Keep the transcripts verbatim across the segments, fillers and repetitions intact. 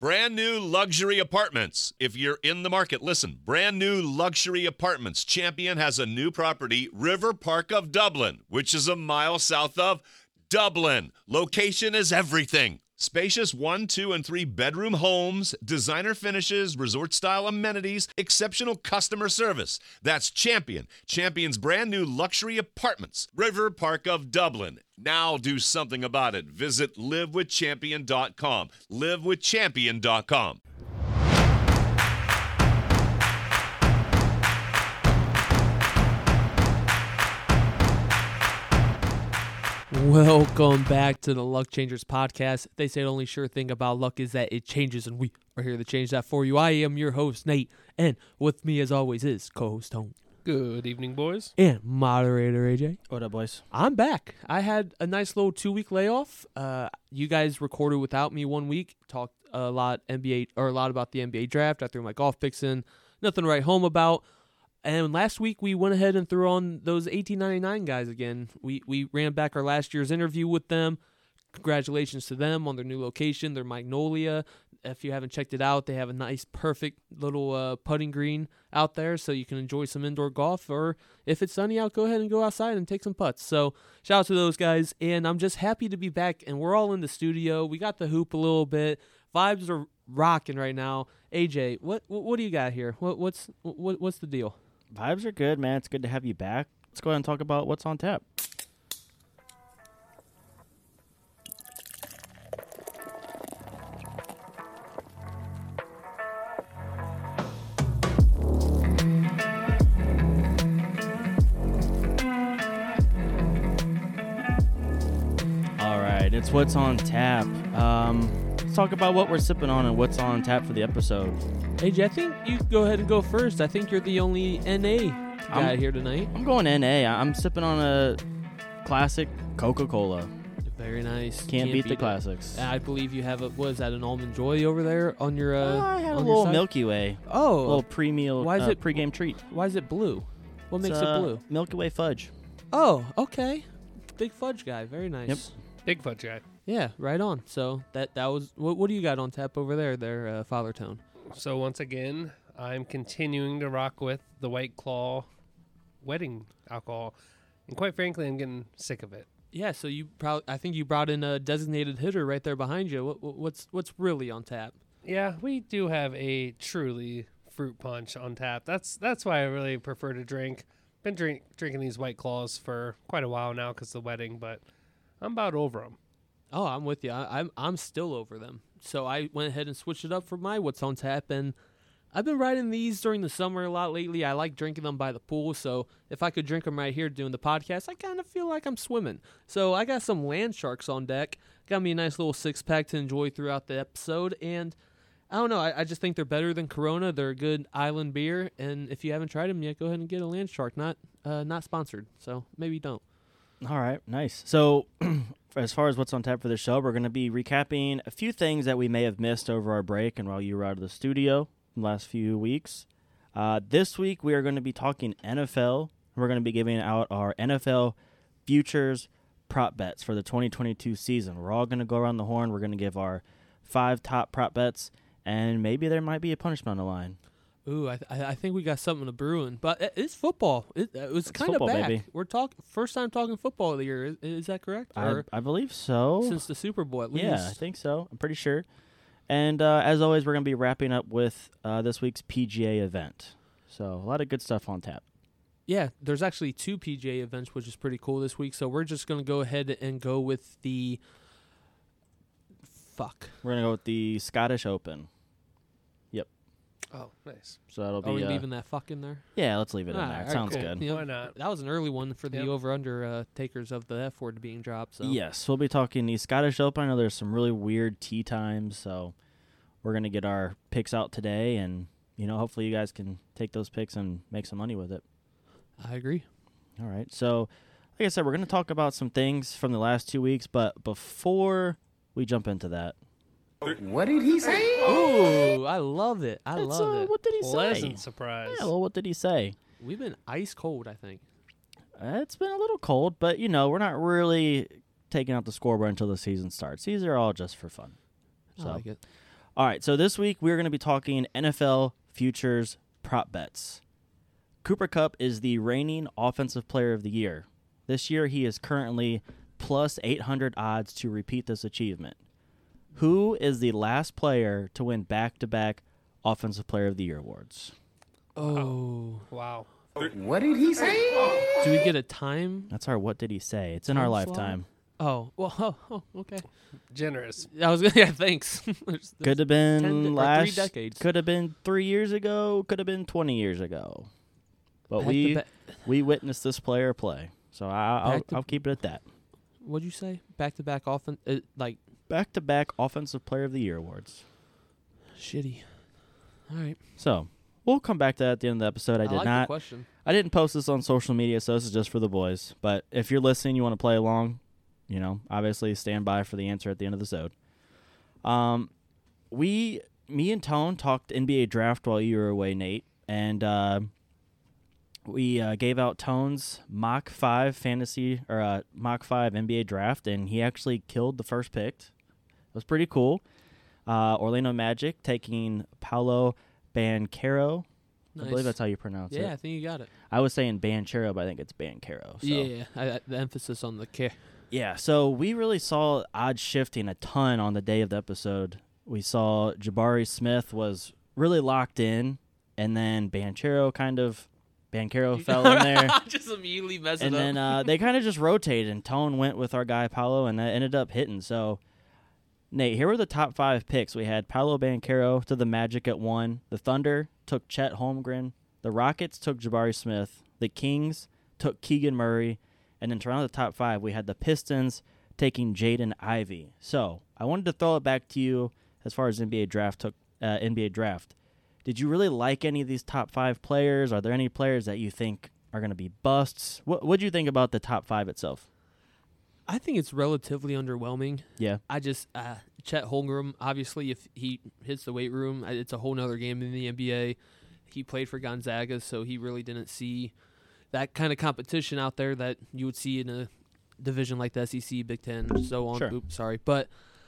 Brand new luxury apartments. If you're in the market, listen. Brand new luxury apartments. Champion has a new property, River Park of Dublin, which is a mile south of Dublin. Location is everything. Spacious one, two, and three bedroom homes, designer finishes, resort-style amenities, exceptional customer service. That's Champion. Champion's brand new luxury apartments. River Park of Dublin. Now do something about it. Visit live with champion dot com. live with champion dot com. Welcome back to the Luck Changers podcast. They say the only sure thing about luck is that it changes, and we are here to change that for you. I am your host, Nate, and with me, as always, is co-host Tone. Good evening, boys. And moderator A J. What up, boys? I'm back. I had a nice little two-week layoff. Uh, you guys recorded without me one week, talked a lot N B A or a lot about the N B A draft. I threw my golf picks in, nothing to write home about. And last week we went ahead and threw on those eighteen ninety-nine guys again. We we ran back our last year's interview with them. Congratulations to them on their new location, their Magnolia. If you haven't checked it out, they have a nice, perfect little uh, putting green out there, so you can enjoy some indoor golf. Or if it's sunny out, go ahead and go outside and take some putts. So shout out to those guys, and I'm just happy to be back. And we're all in the studio. We got the hoop a little bit. Vibes are rocking right now. A J, what what, what do you got here? What what's what, what's the deal? Vibes are good, man. It's good to have you back. Let's go ahead and talk about what's on tap. All right, it's what's on tap. Um, let's talk about what we're sipping on and what's on tap for the episode. A J, I think you go ahead and go first. I think you're the only N A guy I'm, here tonight. I'm going N A. I'm sipping on a classic Coca-Cola. Very nice. Can't, Can't beat, beat the it. classics. I believe you have a, what is that, an Almond Joy over there on your uh, Oh, I had a on your little side? Milky Way. Oh. A little pre-meal, Why is uh, it- pre-game treat. Why is it blue? What makes It's, uh, it blue? Milky Way fudge. Oh, okay. Big fudge guy. Very nice. Yep. Big fudge guy. Yeah, right on. So that that was, what, what do you got on tap over there, there, uh, Father Tone? So once again, I'm continuing to rock with the White Claw wedding alcohol. And quite frankly, I'm getting sick of it. Yeah, so you probably, I think you brought in a designated hitter right there behind you. What, what, what's what's really on tap? Yeah, we do have a truly fruit punch on tap. That's that's why I really prefer to drink. Been drink, drinking these White Claws for quite a while now because of the wedding, but I'm about over them. Oh, I'm with you. I, I'm I'm still over them. So I went ahead and switched it up for my what's on tap, and I've been riding these during the summer a lot lately. I like drinking them by the pool, so if I could drink them right here doing the podcast, I kind of feel like I'm swimming. So I got some Land Sharks on deck. Got me a nice little six-pack to enjoy throughout the episode, and I don't know. I, I just think they're better than Corona. They're a good island beer, and if you haven't tried them yet, go ahead and get a Land Shark. Not uh, not sponsored, so maybe don't. All right, nice. So as far as what's on tap for the show, we're going to be recapping a few things that we may have missed over our break and while you were out of the studio in the last few weeks. Uh, this week, we are going to be talking N F L. We're going to be giving out our N F L futures prop bets for the twenty twenty-two season. We're all going to go around the horn. We're going to give our five top prop bets, and maybe there might be a punishment on the line. Ooh, I, th- I think we got something to brewing, but it, it's football. It, it was kind of football, back. baby. We're talking first time talking football of the year. Is, is that correct? I, Or I believe so. since the Super Bowl, at least. Yeah, I think so. I'm pretty sure. And uh, as always, we're going to be wrapping up with uh, this week's P G A event. So a lot of good stuff on tap. Yeah, there's actually two P G A events, which is pretty cool this week. So we're just going to go ahead and go with the fuck. We're going to go with the Scottish Open. Oh, nice. So that'll be. Are we uh, leaving that fuck in there? Yeah, let's leave it in Ah, there. It alright, sounds cool. good. You know, Why not? That was an early one for the Yep. over-under uh, takers of the F word being dropped. So. Yes, we'll be talking the Scottish Open. I know there's some really weird tee times, so we're going to get our picks out today, and, you know, hopefully you guys can take those picks and make some money with it. I agree. All right, so like I said, we're going to talk about some things from the last two weeks, but before we jump into that. What did he say? Ooh, I love it. I It's, love uh, it. What did he Pleasant say? surprise. Yeah, well, what did he say? We've been ice cold, I think. Uh, it's been a little cold, but, you know, we're not really taking out the scoreboard until the season starts. These are all just for fun. I So, like it. All right, so this week we're going to be talking N F L futures prop bets. Cooper Kupp is the reigning Offensive Player of the Year. This year he is currently plus eight hundred odds to repeat this achievement. Who is the last player to win back-to-back Offensive Player of the Year awards? Oh. Wow. What did he say? Do we get a time? That's our what did he say? It's in our Time slot? lifetime. Oh, well, oh, oh okay. Generous. I was gonna, yeah, thanks. There's- Could have ten been de- or last. three decades. Could have been three years ago. Could have been twenty years ago. But Back to we back- we witnessed this player play, so I, I'll Back to- I'll keep it at that. What'd you say? Back to back offense, uh, like Back to back Offensive Player of the Year awards. shitty. All right. So we'll come back to that at the end of the episode. I did like the not. question. I didn't post this on social media, so this is just for the boys. But if you're listening, you want to play along, you know, obviously stand by for the answer at the end of the episode. Um, we, me and Tone talked N B A draft while you were away, Nate, and uh, we uh, gave out Tone's mock five fantasy or uh, mock five N B A draft, and he actually killed the first pick. It was pretty cool. Uh, Orlando Magic taking Paolo Banchero. Nice. I believe that's how you pronounce it. Yeah, I think you got it. I was saying Banchero, but I think it's Banchero. So. Yeah, I, I, the emphasis on the care. Yeah, so we really saw odds shifting a ton on the day of the episode. We saw Jabari Smith was really locked in, and then Banchero kind of, Banchero fell in there. Just immediately mess And it then up. uh, they kind of just rotated, and Tone went with our guy Paolo, and that ended up hitting. So, Nate, here were the top five picks. We had Paolo Banchero to the Magic at one. The Thunder took Chet Holmgren. The Rockets took Jabari Smith. The Kings took Keegan Murray. And then to round out the top five, we had the Pistons taking Jaden Ivey. So I wanted to throw it back to you as far as N B A draft took. Uh, N B A draft. Did you really like any of these top five players? Are there any players that you think are going to be busts? What What do you think about the top five itself? I think it's relatively underwhelming. Yeah. I just uh, Chet Holmgren. Obviously, if he hits the weight room, uh, it's a whole nother game in the N B A. He played for Gonzaga, so he really didn't see that kind of competition out there that you would see in a division like the S E C, Big Ten, and so on. Sure. Oops, sorry, but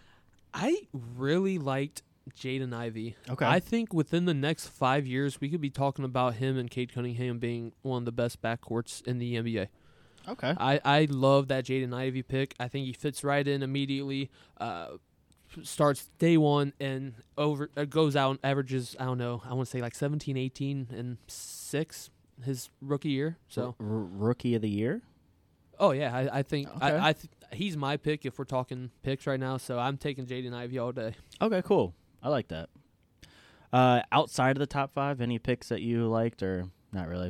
I really liked Jaden Ivey. Okay. I think within the next five years, we could be talking about him and Cade Cunningham being one of the best backcourts in the N B A. Okay. I, I love that Jaden Ivey pick. I think he fits right in immediately. Uh, starts day one and over uh, goes out and averages, I don't know, I want to say like seventeen, eighteen, and six his rookie year. So, R- rookie of the year. oh yeah, I, I think Okay. I, I th- he's my pick if we're talking picks right now. So I'm taking Jaden Ivey all day. Okay, cool. I like that. Uh, outside of the top five, any picks that you liked or not really?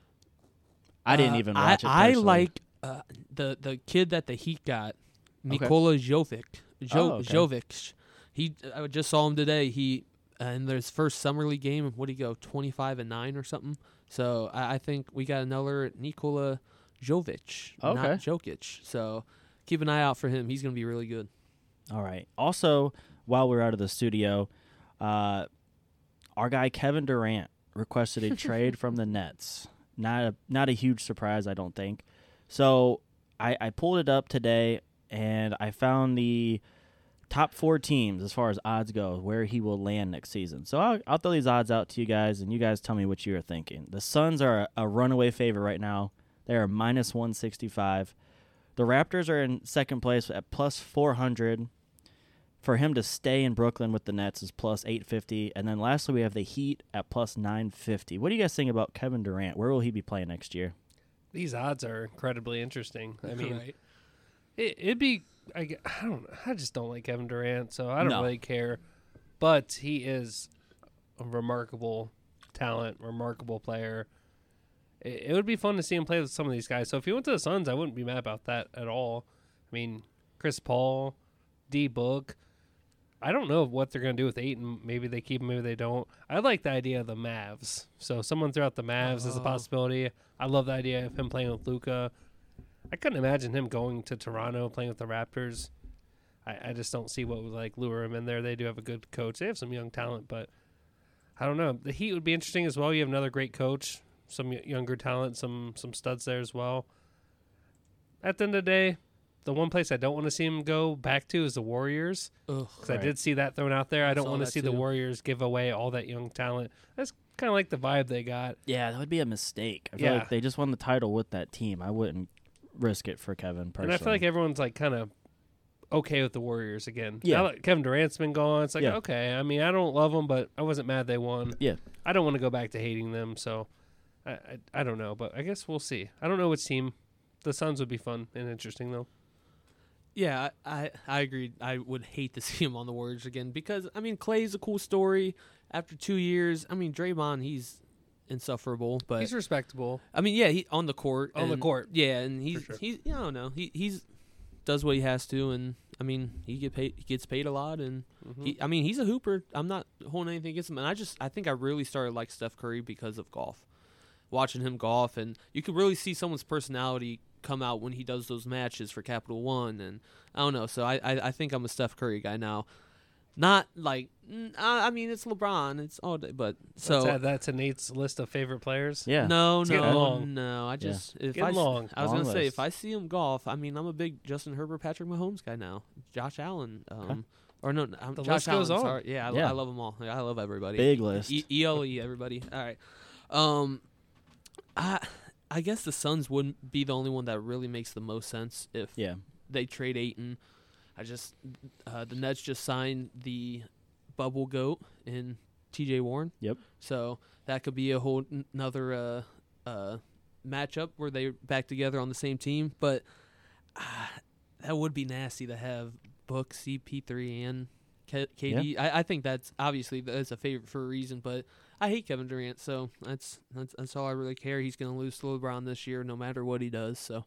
I didn't Uh, even I, watch it. I personally. like uh, the the kid that the Heat got, Nikola Jovic. Jo- Oh, okay. Jovic. He I just saw him today. He uh, in his first summer league game. What did he go? Twenty-five and nine or something. So I, I think we got another Nikola Jovic, Okay. not Jokic. So keep an eye out for him. He's going to be really good. All right. Also, while we're out of the studio, uh, our guy Kevin Durant requested a trade from the Nets. Not a not a huge surprise, I don't think. So I, I pulled it up today, and I found the top four teams as far as odds go, where he will land next season. So I'll, I'll throw these odds out to you guys, and you guys tell me what you are thinking. The Suns are a, a runaway favorite right now. They are minus one sixty-five. The Raptors are in second place at plus four hundred. For him to stay in Brooklyn with the Nets is plus eight fifty. And then lastly, we have the Heat at plus nine fifty. What do you guys think about Kevin Durant? Where will he be playing next year? These odds are incredibly interesting. I mean, Right. it, it'd be. I, g- I don't. I just don't like Kevin Durant, so I don't No. really care. But he is a remarkable talent, remarkable player. It, it would be fun to see him play with some of these guys. So if he went to the Suns, I wouldn't be mad about that at all. I mean, Chris Paul, D Book. I don't know what they're going to do with Ayton. Maybe they keep him, maybe they don't. I like the idea of the Mavs. So someone throughout the Mavs is a Oh. possibility. I love the idea of him playing with Luka. I couldn't imagine him going to Toronto playing with the Raptors. I, I just don't see what would like lure him in there. They do have a good coach. They have some young talent, but I don't know. The Heat would be interesting as well. You have another great coach, some y- younger talent, some some studs there as well. At the end of the day, the one place I don't want to see him go back to is the Warriors. Ugh. Because I Right. did see that thrown out there. I don't Saw want to that see the too. Warriors give away all that young talent. That's kind of like the vibe they got. Yeah, that would be a mistake. I feel Yeah. like they just won the title with that team. I wouldn't risk it for Kevin personally. And I feel like everyone's like kind of okay with the Warriors again. Yeah. Now that Kevin Durant's been gone, it's like, Yeah. okay. I mean, I don't love them, but I wasn't mad they won. Yeah. I don't want to go back to hating them, so I, I I don't know, but I guess we'll see. I don't know which team. The Suns would be fun and interesting though. Yeah, I, I I agreed. I would hate to see him on the Warriors again because I mean Clay's a cool story. After two years, I mean Draymond, he's insufferable, but He's respectable. I mean yeah, he on the court. On the and- court. yeah, and he's sure. he's I don't know he he's does what he has to, and I mean he get paid he gets paid a lot, and Mm-hmm. he I mean he's a hooper. I'm not holding anything against him, and I just I think I really started like Steph Curry because of golf, watching him golf, and you could really see someone's personality come out when he does those matches for Capital One, and I don't know. So I I, I think I'm a Steph Curry guy now. Not like mm, I I mean it's LeBron, it's all day, but so Let's add that to Nate's list of favorite players. Yeah. no It's no getting long. no. I just if Getting I s- long. I was Long gonna say list. if I see him golf, I mean I'm a big Justin Herbert, Patrick Mahomes guy now. Josh Allen, um, or no, no, I'm The Josh list goes Allen. on. Sorry, yeah, I, Yeah. I love them all. I love everybody. Big list. E- E L E everybody. All right. Um, I I guess the Suns wouldn't be the only one that really makes the most sense if Yeah. they trade Ayton. I just uh, the Nets just signed the bubble goat in T J Warren. Yep. So that could be a whole n- another uh, uh, matchup where they're back together on the same team. But uh, that would be nasty to have Book, C P three, and K- KD. I, I think that's obviously that's a favorite for a reason. But I hate Kevin Durant, so that's that's, that's all I really care. He's going to lose to LeBron this year, no matter what he does. So.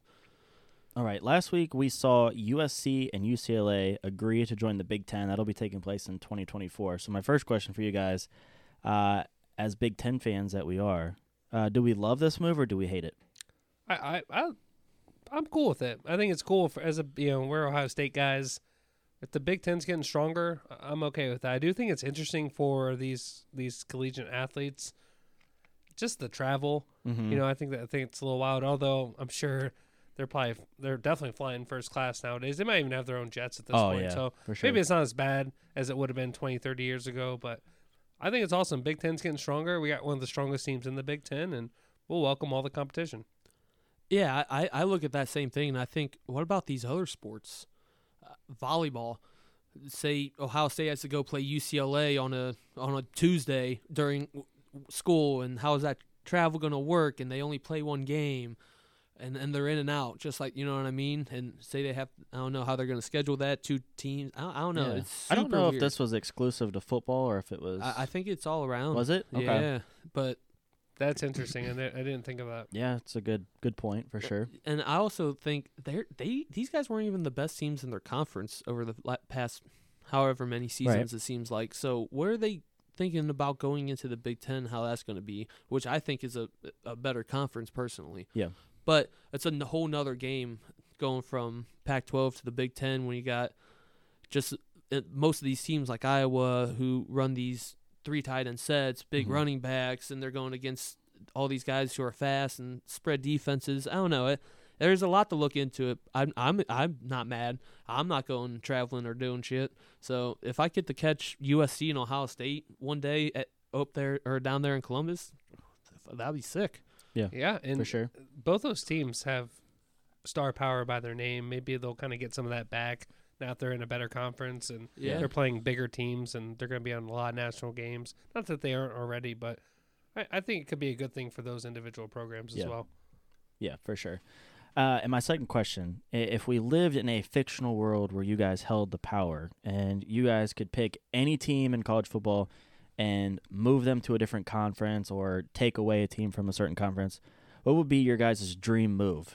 All right. Last week we saw U S C and U C L A agree to join the Big Ten. That'll be taking place in twenty twenty-four. So my first question for you guys, uh, as Big Ten fans that we are, uh, do we love this move or do we hate it? I, I, I, I'm cool with it. I think it's cool for as a you know we're Ohio State guys. If the Big Ten's getting stronger, I- I'm okay with that. I do think it's interesting for these these collegiate athletes, just the travel. Mm-hmm. You know, I think that I think it's a little wild. Although I'm sure they're probably they're definitely flying first class nowadays. They might even have their own jets at this Oh, point. yeah, so for sure. maybe it's not as bad as it would have been twenty, thirty years ago. But I think it's awesome. Big Ten's getting stronger. We got one of the strongest teams in the Big Ten, and we'll welcome all the competition. Yeah, I, I look at that same thing, and I think, what about these other sports? Uh, volleyball. Say Ohio State has to go play U C L A on a on a Tuesday during w- school, and how is that travel going to work? And they only play one game, and, and they're in and out, just like, you know what I mean? And say they have, I don't know how they're going to schedule that, two teams. I, I don't know. Yeah. It's I don't super know weird. if this was exclusive to football or if it was. I, I think it's all around. was it? Okay. Yeah, but That's interesting, and I I didn't think of that. Yeah, it's a good good point for sure. and I also think they they these guys weren't even the best teams in their conference over the la- past however many seasons it seems like. So where are they thinking about going into the Big Ten? How that's going to be, which I think is a a better conference personally. Yeah. But it's a n- whole nother game going from Pac twelve to the Big Ten when you got just uh, most of these teams like Iowa who run these three tight end sets, big Mhm. running backs, and they're going against all these guys who are fast and spread defenses. I don't know. It, there's a lot to look into it. I'm I'm I'm not mad. I'm not going traveling or doing shit. So if I get to catch U S C and Ohio State one day at, up there or down there in Columbus, that'd be sick. Yeah, and For sure. both those teams have star power by their name. Maybe they'll kind of get some of that back now that they're in a better conference and Yeah. they're playing bigger teams and they're going to be on a lot of national games. Not that they aren't already, but I, I think it could be a good thing for those individual programs Yeah. as well. Yeah, for sure. Uh, and my second question, i- if we lived in a fictional world where you guys held the power and you guys could pick any team in college football and move them to a different conference or take away a team from a certain conference, what would be your guys' dream move?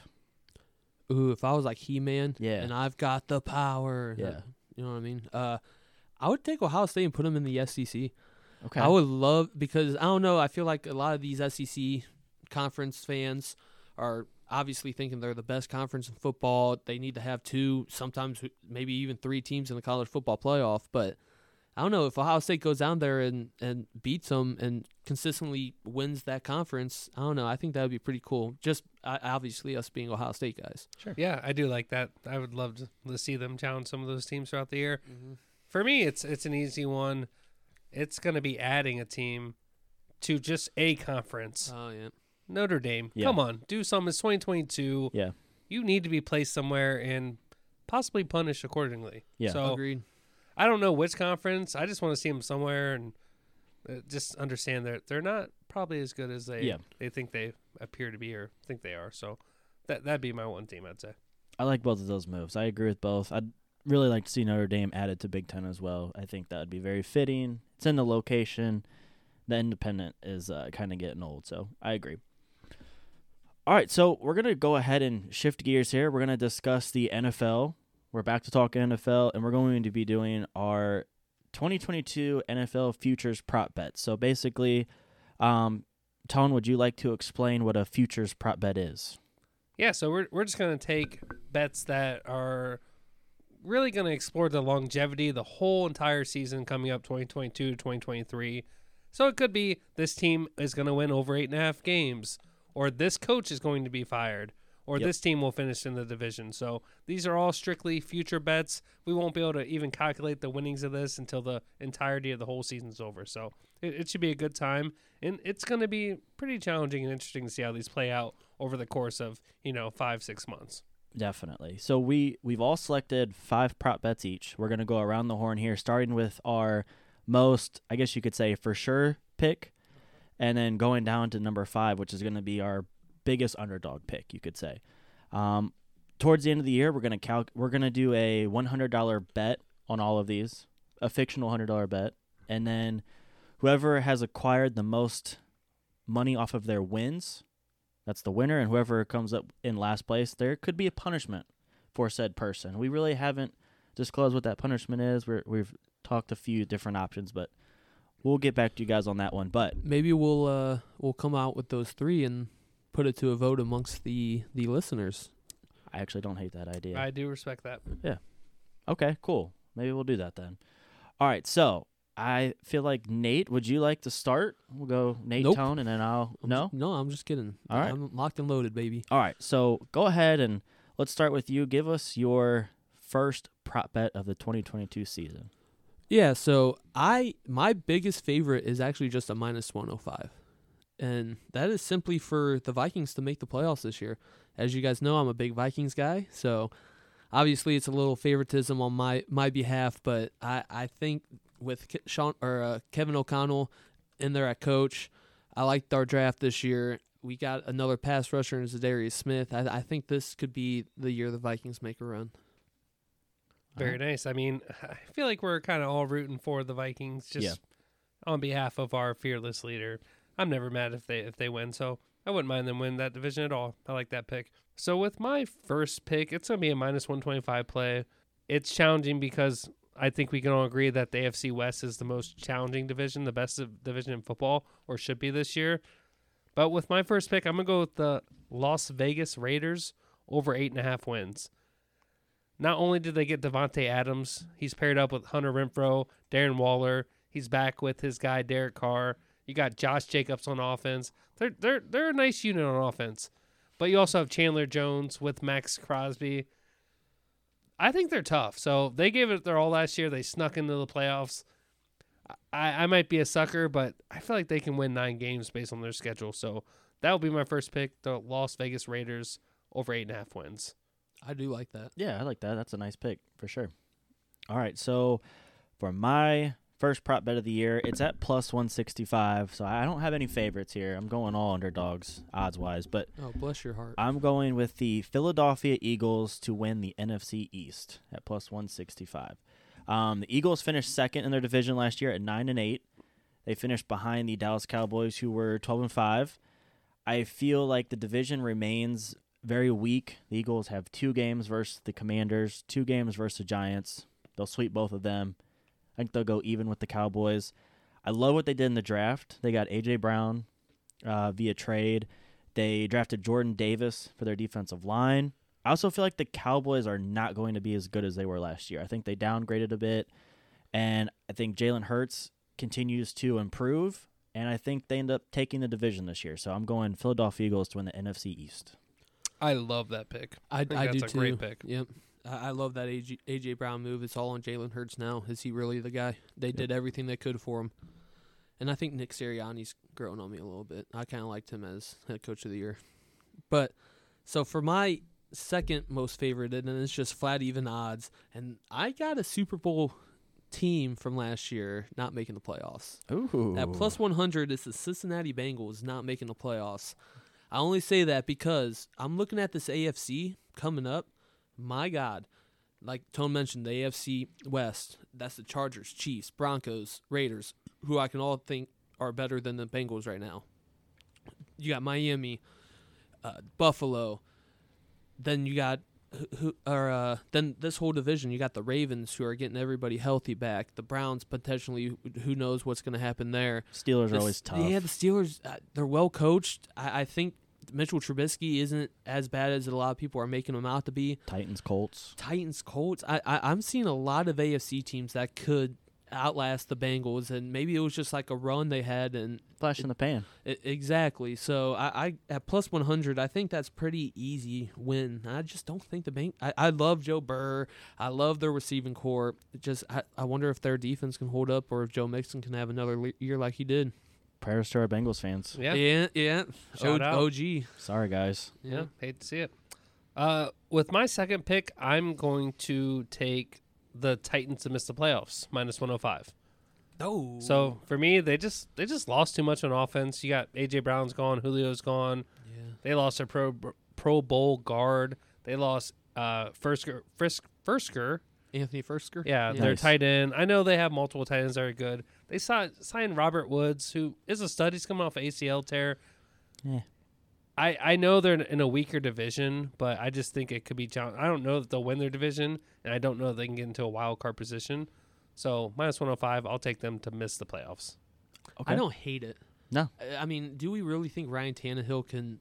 Ooh, if I was like He-Man, Yeah. and I've got the power, Yeah. you know what I mean. Uh, I would take Ohio State and put them in the S E C. Okay. I would love because I don't know. I feel like a lot of these S E C conference fans are obviously thinking they're the best conference in football. They need to have two, sometimes maybe even three teams in the college football playoff. But I don't know if Ohio State goes down there and, and beats them and consistently wins that conference. I don't know. I think that would be pretty cool. Just uh, obviously us being Ohio State guys. Yeah, I do like that. I would love to, to see them challenge some of those teams throughout the year. Mm-hmm. For me, it's it's an easy one. It's going to be adding a team to just a conference. Oh yeah, Notre Dame. Yeah. Come on, do something. It's twenty twenty-two. Yeah. You need to be placed somewhere and possibly punished accordingly. Yeah. So agreed. I don't know which conference. I just want to see them somewhere and uh, just understand that they're not probably as good as they Yeah. they think they appear to be or think they are. So that that'd be my one team, I'd say. I like both of those moves. I agree with both. I'd really like to see Notre Dame added to Big Ten as well. I think that would be very fitting. It's in the location. The independent is uh, kind of getting old, so I agree. All right, so we're going to go ahead and shift gears here. We're going to discuss the N F L. We're back to talk N F L, and we're going to be doing our twenty twenty-two N F L futures prop bets. So basically, um, Tone, would you like to explain what a futures prop bet is? Yeah, so we're we're just gonna take bets that are really gonna explore the longevity, the whole entire season coming up twenty twenty-two to twenty twenty-three. So it could be this team is gonna win over eight and a half games, or this coach is going to be fired, or Yep. this team will finish in the division. So these are all strictly future bets. We won't be able to even calculate the winnings of this until the entirety of the whole season's over. So it, it should be a good time, and it's going to be pretty challenging and interesting to see how these play out over the course of, you know, five, six months. Definitely. So we, we've all selected five prop bets each. We're going to go around the horn here, starting with our most, I guess you could say, for sure pick, and then going down to number five, which is going to be our biggest underdog pick, you could say. Um, towards the end of the year, we're gonna cal- we're gonna do a one hundred dollar bet on all of these, a fictional one hundred dollar bet, and then whoever has acquired the most money off of their wins, that's the winner, and whoever comes up in last place, there could be a punishment for said person. We really haven't disclosed what that punishment is. We're, we've talked a few different options, but we'll get back to you guys on that one. But Maybe we'll uh we'll come out with those three and put it to a vote amongst the the listeners. I actually don't hate that idea. I do respect that. Okay, cool. Maybe we'll do that then. All right, so I feel like Nate, would you like to start? We'll go Nate Nope. Tone, and then I'll I'm no. just- no, I'm just kidding. All right. I'm locked and loaded, baby. All right, so go ahead and let's start with you. Give us your first prop bet of the twenty twenty-two season. Yeah, so I my biggest favorite is actually just a minus one oh five. And that is simply for the Vikings to make the playoffs this year. As you guys know, I'm a big Vikings guy, so obviously it's a little favoritism on my, my behalf, but I, I think with Ke- Sean or uh, Kevin O'Connell in there at coach, I liked our draft this year. We got another pass rusher in Zadarius Smith. I, I think this could be the year the Vikings make a run. Very nice. I mean, I feel like we're kind of all rooting for the Vikings just Yeah. on behalf of our fearless leader. I'm never mad if they if they win, so I wouldn't mind them win that division at all. I like that pick. So with my first pick, it's going to be a minus one twenty-five play. It's challenging because I think we can all agree that the A F C West is the most challenging division, the best of- division in football, or should be this year. But with my first pick, I'm going to go with the Las Vegas Raiders over eight and a half wins. Not only did they get Devontae Adams, he's paired up with Hunter Renfrow, Darren Waller. He's back with his guy Derek Carr. You got Josh Jacobs on offense. They're they're they're a nice unit on offense. But you also have Chandler Jones with Max Crosby. I think they're tough. So they gave it their all last year. They snuck into the playoffs. I, I might be a sucker, but I feel like they can win nine games based on their schedule. So that will be my first pick, the Las Vegas Raiders over eight and a half wins. I do like that. Yeah, I like that. That's a nice pick for sure. All right, so for my first prop bet of the year, it's at plus one sixty-five. So I don't have any favorites here. I'm going all underdogs odds wise, but Oh, bless your heart. I'm going with the Philadelphia Eagles to win the N F C East at plus one sixty-five. Um, the Eagles finished second in their division last year at nine and eight. They finished behind the Dallas Cowboys, who were twelve and five. I feel like the division remains very weak. The Eagles have two games versus the Commanders, two games versus the Giants. They'll sweep both of them. I think they'll go even with the Cowboys. I love what they did in the draft. They got A J. Brown uh, via trade. They drafted Jordan Davis for their defensive line. I also feel like the Cowboys are not going to be as good as they were last year. I think they downgraded a bit, And I think Jalen Hurts continues to improve, and I think they end up taking the division this year. So I'm going Philadelphia Eagles to win the N F C East. I love that pick. I, think I that's do a too. great pick. Yep. I, I love that A J, A J Brown move. It's all on Jalen Hurts now. Is he really the guy? They Yep. did everything they could for him. And I think Nick Sirianni's growing on me a little bit. I kind of liked him as head coach of the year. But so for my second most favorite, and it's just flat even odds, and I got a Super Bowl team from last year not making the playoffs. Ooh. At plus one hundred is the Cincinnati Bengals not making the playoffs. I only say that because I'm looking at this A F C coming up. My God. Like Tone mentioned, the A F C West, that's the Chargers, Chiefs, Broncos, Raiders, who I can all think are better than the Bengals right now. You got Miami, uh, Buffalo, then you got who or uh, then this whole division. You got the Ravens, who are getting everybody healthy back. The Browns potentially, who knows what's going to happen there. Steelers The are always S- tough. Yeah, the Steelers, uh, they're well coached. I, I think Mitchell Trubisky isn't as bad as a lot of people are making him out to be. Titans, Colts. Titans, Colts. I, I I'm seeing a lot of A F C teams that could outlast the Bengals, and maybe it was just like a run they had, and Flash in the pan. I exactly. So I, I at plus one hundred, I think that's pretty easy win. I just don't think the bank. I, I love Joe Burr. I love their receiving core. It just I, I wonder if their defense can hold up, or if Joe Mixon can have another le- year like he did. Prayers to our Bengals fans. Yeah. yeah, yeah. Shout O- out. O G. Sorry, guys. Yeah, hate to see it. Uh, with my second pick, I'm going to take the Titans to miss the playoffs, minus one oh five. No. So for me, they just they just lost too much on offense. You got A J Brown's gone, Julio's gone. yeah. They lost their pro Pro Bowl guard. They lost uh Firsker Frisk Firsker. Anthony Firsker. Yeah, their Nice. tight end. I know they have multiple tight ends that are good. They saw, signed Robert Woods, who is a stud. He's coming off an A C L tear. Yeah. I, I know they're in, in a weaker division, but I just think it could be challenging. I don't know that they'll win their division, and I don't know if they can get into a wild card position. So minus one oh five, I'll take them to miss the playoffs. Okay. I don't hate it. No. I- I mean, do we really think Ryan Tannehill can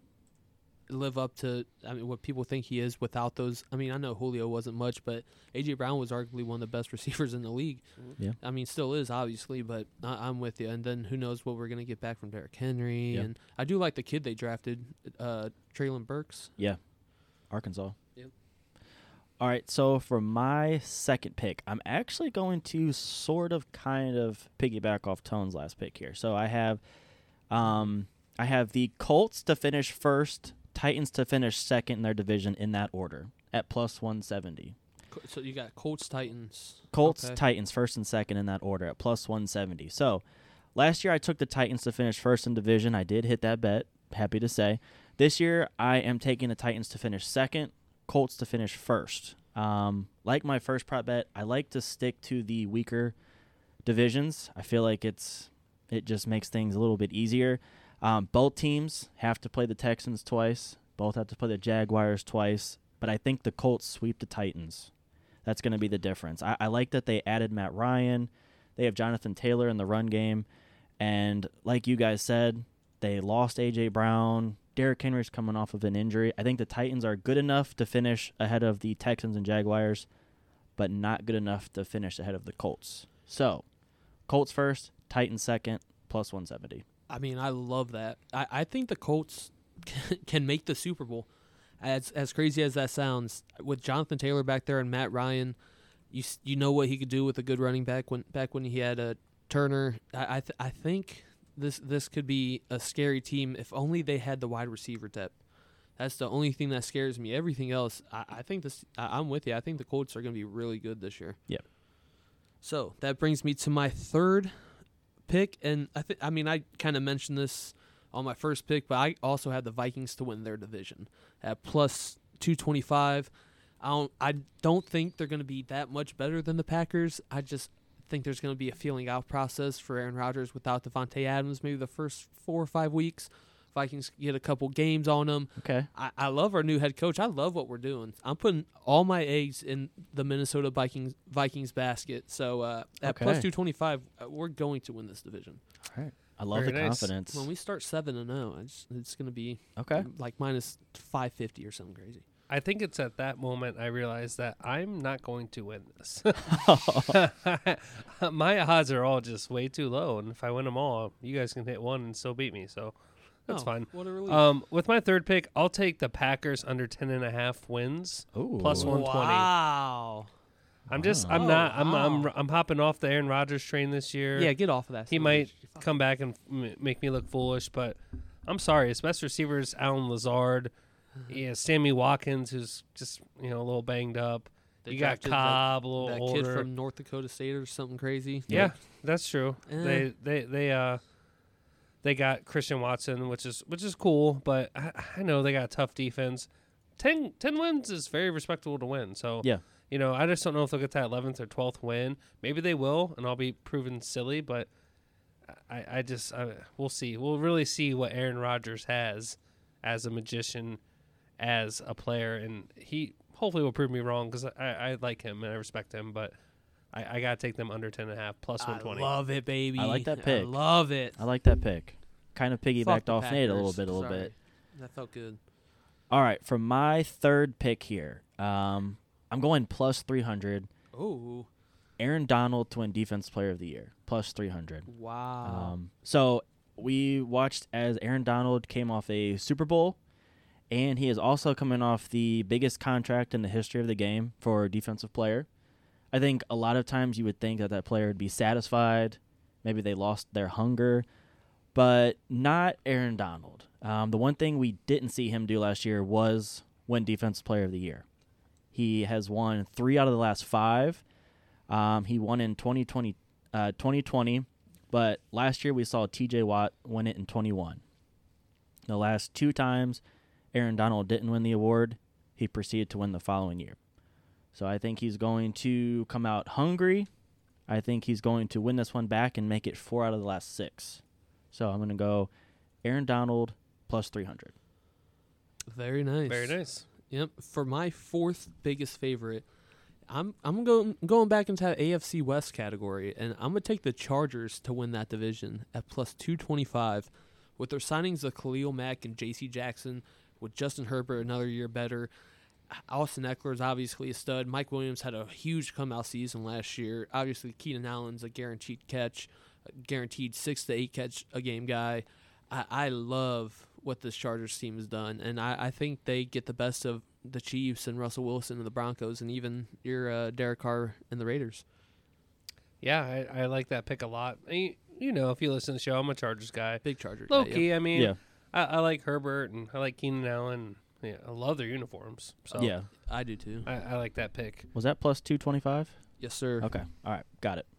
live up to I mean what people think he is without those? I mean, I know Julio wasn't much, but A J Brown was arguably one of the best receivers in the league. Yeah. I mean, still is obviously, but I, I'm with you. And then who knows what we're gonna get back from Derrick Henry? Yeah. And I do like the kid they drafted, uh, Traylon Burks. Yeah. Arkansas. Yep. All right, so for my second pick, I'm actually going to sort of kind of piggyback off Tone's last pick here. So I have um I have the Colts to finish first, Titans to finish second in their division in that order at plus one seventy. Co- So you got Colts, Titans. Colts, Okay. Titans first and second in that order at plus one seventy. So last year I took the Titans to finish first in division. I did hit that bet, happy to say. This year I am taking the Titans to finish second, Colts to finish first. Um, like my first prop bet, I like to stick to the weaker divisions. I feel like it's it just makes things a little bit easier. Um, both teams have to play the Texans twice. Both have to play the Jaguars twice. But I think the Colts sweep the Titans. That's going to be the difference. I, I like that they added Matt Ryan. They have Jonathan Taylor in the run game. And like you guys said, they lost A J Brown. Derrick Henry's coming off of an injury. I think the Titans are good enough to finish ahead of the Texans and Jaguars, but not good enough to finish ahead of the Colts. So, Colts first, Titans second, plus one seventy. I mean, I love that. I, I think the Colts can, can make the Super Bowl. As as crazy as that sounds, with Jonathan Taylor back there and Matt Ryan, you s- you know what he could do with a good running back when back when he had a Turner. I I, th- I think this this could be a scary team if only they had the wide receiver depth. That's the only thing that scares me. Everything else, I, I think this. I, I'm with you. I think the Colts are going to be really good this year. Yep. So that brings me to my third pick, and I think I mean I kind of mentioned this on my first pick, but I also had the Vikings to win their division at plus two twenty-five. I don't I don't think they're going to be that much better than the Packers. I just think there's going to be a feeling out process for Aaron Rodgers without Devontae Adams maybe the first four or five weeks. Vikings get a couple games on them. Okay. I, I love our new head coach. I love what we're doing. I'm putting all my eggs in the Minnesota Vikings Vikings basket. So uh, at Okay. plus two twenty-five, uh, we're going to win this division. All right. I love Very the nice. confidence. When we start seven and zero, it's it's going to be Okay. like minus five fifty or something crazy. I think it's at that moment I realized that I'm not going to win this. My odds are all just way too low, and if I win them all, you guys can hit one and still beat me. So that's Oh, fine. What a relief. Um, with my third pick, I'll take the Packers under ten and a half wins. Ooh. Plus one twenty. Wow. I'm just, Wow. I'm not, I'm, Oh, I'm, wow. I'm hopping off the Aaron Rodgers train this year. Yeah, get off of that. He son of a might bitch. You're fine. come back and m- make me look foolish, but I'm sorry. His best receivers, Alan Lazard, yeah, Sammy Watkins, who's just you know a little banged up. They you got drafted Cobb, a little that, that older. kid from North Dakota State or something crazy. yeah, that's true. Eh. They they they uh they got Christian Watson, which is which is cool, but I, I know they got a tough defense. Ten, ten wins is very respectable to win. So Yeah. you know, I just don't know if they'll get that eleventh or twelfth win. Maybe they will, and I'll be proven silly, but I, I just, I, we'll see. We'll really see what Aaron Rodgers has as a magician, as a player, and he hopefully will prove me wrong because I, I like him and I respect him, but I, I got to take them under ten and a half, plus I one twenty. love it, baby. I like that I pick. love it. I like that pick. Kind of Fuck piggybacked the off Nate a little Packers. bit, a little Sorry. bit. That felt good. All right, for my third pick here, um, I'm going plus three hundred. Oh, Aaron Donald to win Defense Player of the Year, plus three hundred. wow. Um, so we watched as Aaron Donald came off a Super Bowl, and he is also coming off the biggest contract in the history of the game for defensive player. I think a lot of times you would think that that player would be satisfied. Maybe they lost their hunger, but not Aaron Donald. Um, the one thing we didn't see him do last year was win Defensive Player of the Year. He has won three out of the last five. Um, he won in twenty twenty, uh, twenty twenty, but last year we saw T J Watt win it in twenty-one. The last two times Aaron Donald didn't win the award, he proceeded to win the following year. So I think he's going to come out hungry. I think he's going to win this one back and make it four out of the last six. So I'm going to go Aaron Donald plus three hundred. Very nice. Very nice. Yep. For my fourth biggest favorite, I'm I'm going going back into that A F C West category, and I'm gonna take the Chargers to win that division at plus two twenty five, with their signings of Khalil Mack and J C Jackson, with Justin Herbert another year better. Austin Eckler is obviously a stud. Mike Williams had a huge come out season last year. Obviously, Keenan Allen's a guaranteed catch, a guaranteed six to eight catch a game guy. I, I love what this Chargers team has done, and I, I think they get the best of the Chiefs and Russell Wilson and the Broncos, and even your uh, Derek Carr and the Raiders. Yeah, I, I like that pick a lot. I, you know, if you listen to the show, I'm a Chargers guy. Big Chargers. Low guy, key, yep. I mean, Yeah. I, I like Herbert and I like Keenan Allen. Yeah, I love their uniforms. So Yeah. I do too. I, I like that pick. Was that plus two twenty-five? Yes, sir. Okay. All right. Got it.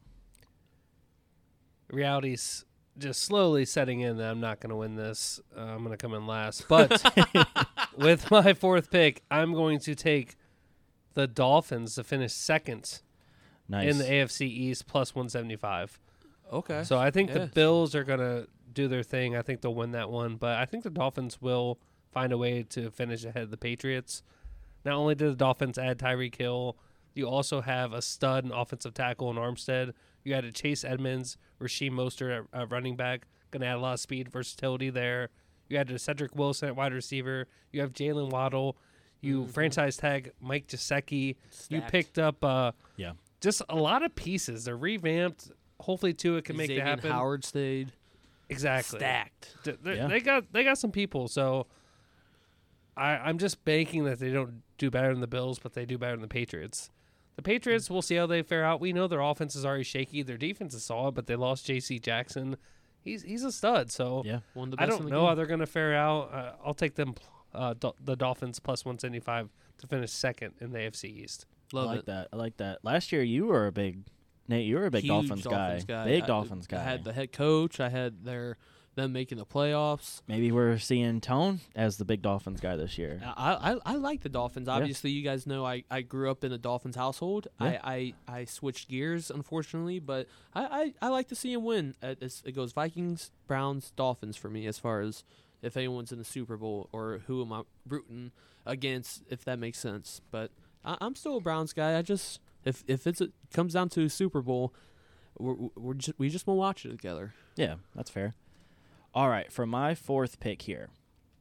Reality's just slowly setting in that I'm not going to win this. Uh, I'm going to come in last. But with my fourth pick, I'm going to take the Dolphins to finish second Nice. in the A F C East plus one seventy-five. Okay. So I think the Yes. Bills are going to do their thing. I think they'll win that one. But I think the Dolphins will find a way to finish ahead of the Patriots. Not only did the Dolphins add Tyreek Hill, you also have a stud and offensive tackle in Armstead. You had a Chase Edmonds, Rasheem Mostert at, at running back, going to add a lot of speed, versatility there. You had a Cedric Wilson at wide receiver. You have Jalen Waddle. You Mhm. franchise tag Mike Gesicki. You Stacked. picked up uh, Yeah. just a lot of pieces. They're revamped. Hopefully, Tua can make Xavier that happen. Howard stayed Exactly. stacked. Th- they- Yeah. They got they got some people, so I, I'm just banking that they don't do better than the Bills, but they do better than the Patriots. The Patriots, we'll see how they fare out. We know their offense is already shaky. Their defense is solid, but they lost J C Jackson. He's he's a stud, so Yeah. One of the I best don't in the know game. how they're going to fare out. Uh, I'll take them, uh, do- the Dolphins plus one seventy-five to finish second in the A F C East. Love I like it. that. I like that. Last year you were a big Nate, you were a big Huge Dolphins, Dolphins guy. guy. Big I- Dolphins I guy. had the head coach. I had their them making the playoffs. Maybe we're seeing Tone as the big Dolphins guy this year. I, I I like the Dolphins. Obviously, you guys know I, I grew up in a Dolphins household. Yeah. I, I, I switched gears, unfortunately, but I, I, I like to see him win. Uh, It's, it goes Vikings, Browns, Dolphins for me as far as if anyone's in the Super Bowl or who am I rooting against, if that makes sense. But I, I'm still a Browns guy. I just if if it's a, comes down to a Super Bowl, we're, we're just, we just want to watch it together. Yeah, that's fair. All right, for my fourth pick here,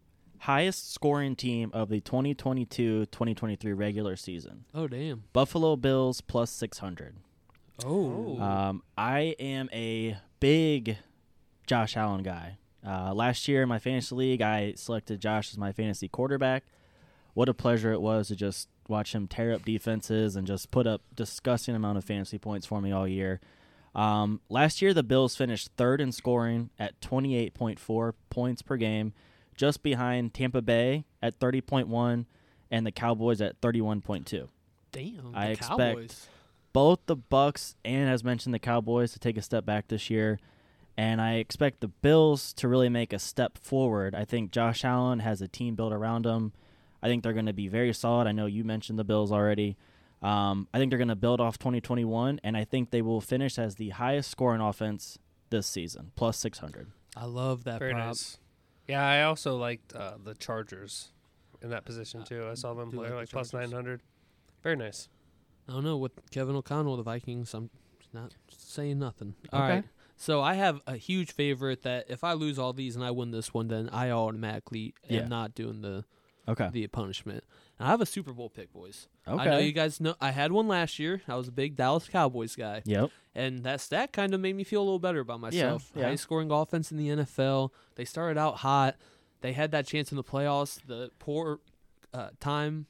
highest scoring team of the twenty twenty-two twenty twenty-three regular season. Oh, damn. Buffalo Bills plus six hundred. Oh. Um, I am a big Josh Allen guy. Uh, last year in my fantasy league, I selected Josh as my fantasy quarterback. What a pleasure it was to just watch him tear up defenses and just put up disgusting amount of fantasy points for me all year. Um, last year, the Bills finished third in scoring at twenty-eight point four points per game, just behind Tampa Bay at thirty point one and the Cowboys at thirty-one point two. Damn. I the expect Cowboys. both the Bucks and, as mentioned, the Cowboys to take a step back this year. And I expect the Bills to really make a step forward. I think Josh Allen has a team built around him. I think they're going to be very solid. I know you mentioned the Bills already. Um, I think they're going to build off twenty twenty-one, and I think they will finish as the highest scoring offense this season, plus six hundred. I love that Very prop. nice. Yeah, I also liked uh, the Chargers in that position too. I saw them do play like like, the plus Chargers. nine hundred. Very nice. I don't know. With Kevin O'Connell, the Vikings, I'm not saying nothing. All Okay. right. So I have a huge favorite that if I lose all these and I win this one, then I automatically Yeah. am not doing the Okay. the punishment. And I have a Super Bowl pick, boys. Okay. I know you guys know I had one last year. I was a big Dallas Cowboys guy. Yep. And that stat kind of made me feel a little better about myself. yeah. High scoring offense in the N F L. They started out hot. They had that chance in the playoffs. The poor uh, time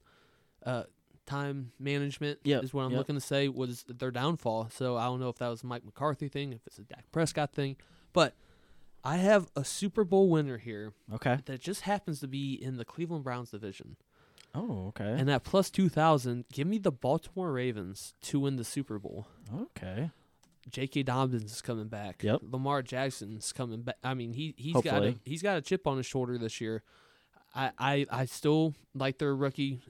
uh, time management Yep, is what I'm yep. looking to say was their downfall. So I don't know if that was a Mike McCarthy thing, if it's a Dak Prescott thing. But I have a Super Bowl winner here Okay. that just happens to be in the Cleveland Browns division. Oh, okay. And at plus two thousand, give me the Baltimore Ravens to win the Super Bowl. Okay. J K. Dobbins is coming back. Yep. Lamar Jackson's coming back. I mean, he he's got a, Hopefully. he's got a chip on his shoulder this year. I, I, I still like their rookie,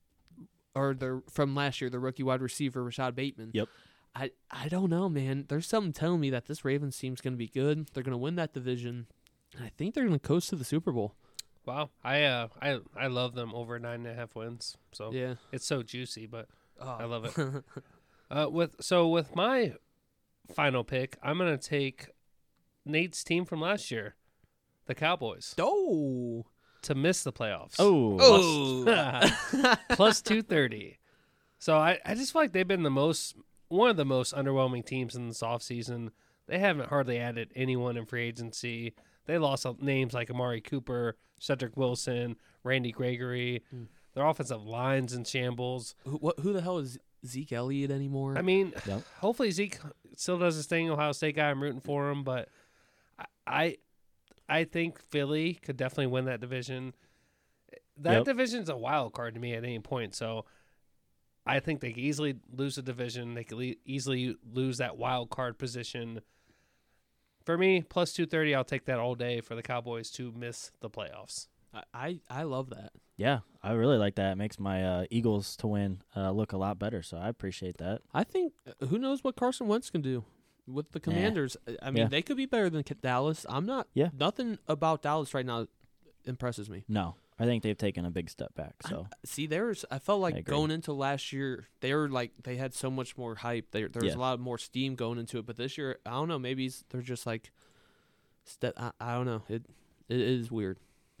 or their from last year, the rookie wide receiver Rashad Bateman. Yep. I I don't know, man. There's something telling me that this Ravens team's going to be good. They're going to win that division. And I think they're going to coast to the Super Bowl. Wow, I uh, I I love them over nine and a half wins. So Yeah. it's so juicy, but Oh. I love it. uh, with so with my final pick, I'm gonna take Nate's team from last year, the Cowboys, Oh. to miss the playoffs. Oh. Oh. Plus two thirty. So I, I just feel like they've been the most one of the most underwhelming teams in this offseason. They haven't hardly added anyone in free agency. They lost names like Amari Cooper, Cedric Wilson, Randy Gregory. Mm. Their offensive line's in shambles. Who, what, who the hell is Zeke Elliott anymore? I mean, Yep. hopefully Zeke still does his thing. Ohio State guy, I'm rooting for him, but I I, I think Philly could definitely win that division. That Yep. division's a wild card to me at any point, so I think they could easily lose the division. They could le- easily lose that wild card position. For me, plus two thirty, I'll take that all day for the Cowboys to miss the playoffs. I, I, I love that. Yeah, I really like that. It makes my uh, Eagles to win uh, look a lot better, so I appreciate that. I think uh, who knows what Carson Wentz can do with the Commanders. I mean, Yeah. they could be better than K- Dallas. I'm not. Yeah. Nothing about Dallas right now impresses me. No, I think they've taken a big step back. So See, there's. I felt I like agree. going into last year, they were like they had so much more hype. There, there was Yeah. a lot more steam going into it. But this year, I don't know. Maybe it's- they're just like. Step. I, I don't know. It. It is weird.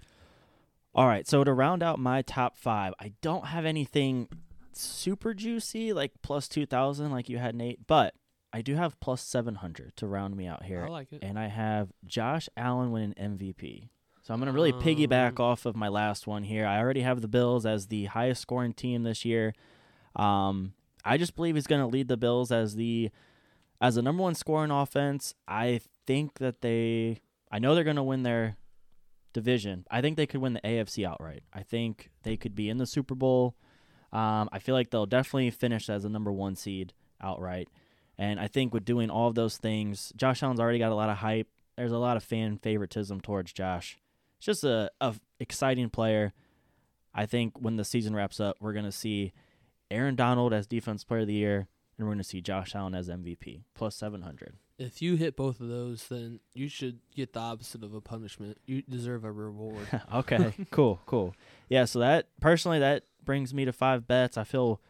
all right, so to round out my top five, I don't have anything super juicy like plus two thousand like you had, Nate, but I do have plus seven hundred to round me out here. I like it. And I have Josh Allen winning M V P. So I'm going to really piggyback Um, off of my last one here. I already have the Bills as the highest scoring team this year. Um, I just believe he's going to lead the Bills as the as the number one scoring offense. I think that they I know they're going to win their division. I think they could win the A F C outright. I think they could be in the Super Bowl. Um, I feel like they'll definitely finish as the number one seed outright. And I think with doing all of those things, Josh Allen's already got a lot of hype. There's a lot of fan favoritism towards Josh. It's just a, a exciting player. I think when the season wraps up, we're going to see Aaron Donald as Defensive Player of the Year, and we're going to see Josh Allen as M V P, plus seven hundred. If you hit both of those, then you should get the opposite of a punishment. You deserve a reward. Okay, cool, cool. Yeah, so that personally that brings me to five bets. I feel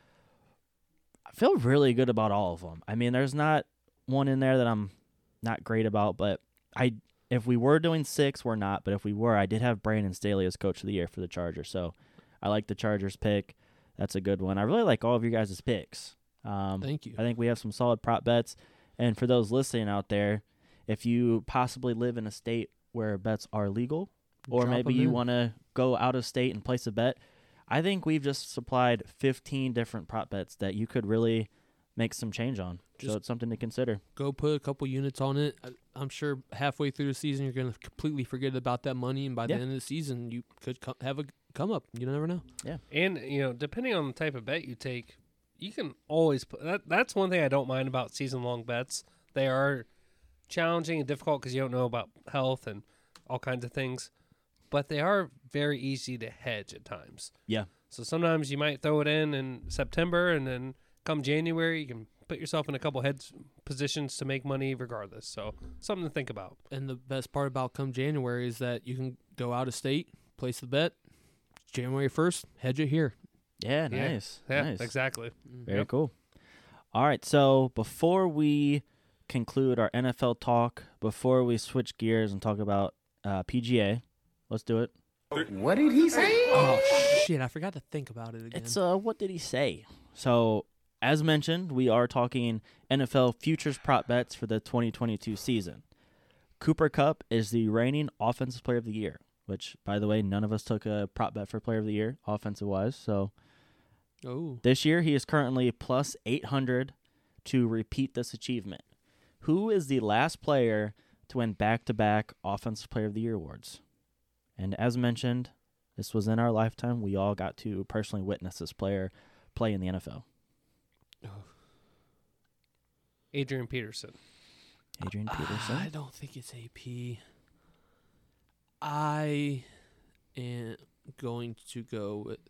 I feel really good about all of them. I mean, there's not one in there that I'm not great about, but I if we were doing six, we're not. But if we were, I did have Brandon Staley as coach of the year for the Chargers. So I like the Chargers pick. That's a good one. I really like all of you guys' picks. Um, Thank you. I think we have some solid prop bets. And for those listening out there, if you possibly live in a state where bets are legal, or Drop maybe 'em you in. want to go out of state and place a bet, I think we've just supplied fifteen different prop bets that you could really make some change on. Just- so it's something to consider. Go put a couple units on it. I, I'm sure halfway through the season you're going to completely forget about that money, and by Yeah. the end of the season you could co- have a come up. You never know. And you know, depending on the type of bet you take, you can always put that. That's one thing I don't mind about season long bets. They are challenging and difficult because you don't know about health and all kinds of things, but they are very easy to hedge at times. Yeah. So sometimes you might throw it in in September, and then come January, you can put yourself in a couple heads positions to make money regardless. So something to think about. And the best part about come January is that you can go out of state, place the bet. January first, hedge it here. Yeah, Yeah. nice. Yeah, nice. exactly. Very Yep. cool. All right, so before we conclude our N F L talk, before we switch gears and talk about uh, P G A, let's do it. What did he say? Oh shit! I forgot to think about it again. It's uh, what did he say? So, as mentioned, we are talking N F L futures prop bets for the twenty twenty-two season. Cooper Kupp is the reigning Offensive Player of the Year, which, by the way, none of us took a prop bet for Player of the Year, offensive-wise. So oh, this year, he is currently plus eight hundred to repeat this achievement. Who is the last player to win back-to-back Offensive Player of the Year awards? And as mentioned, this was in our lifetime. We all got to personally witness this player play in the N F L. Adrian Peterson. Adrian Peterson. I don't think it's A P. I am going to go with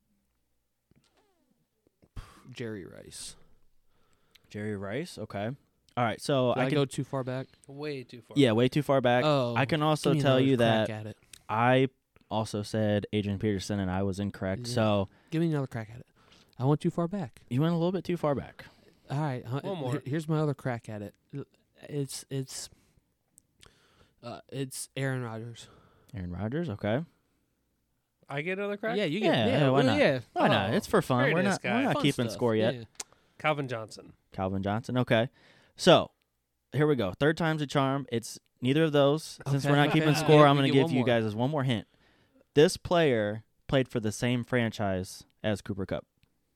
Jerry Rice. Jerry Rice. Okay. All right. So Did I, I can go too far back? Way too far. yeah, way too far back. Oh, I can also give me tell another you crack that at it. I also said Adrian Peterson and I was incorrect. Yeah. So Give me another crack at it. I went too far back. you went a little bit too far back. All right, uh, One more. here- here's my other crack at it. It's it's uh, it's Aaron Rodgers. Aaron Rodgers. Okay. I get another crack? Yeah, you Yeah, get yeah, yeah, why well, not? yeah. Why not? Oh, It's for fun. very We're nice not. guy. We're not Fun keeping stuff, score yet. yeah. Calvin Johnson. Calvin Johnson. Okay. So here we go. Third time's a charm. It's neither of those. Since Okay, we're not okay. keeping You score, get- I'm you going to get give one you more. guys as one more hint. This player played for the same franchise as Cooper Kupp.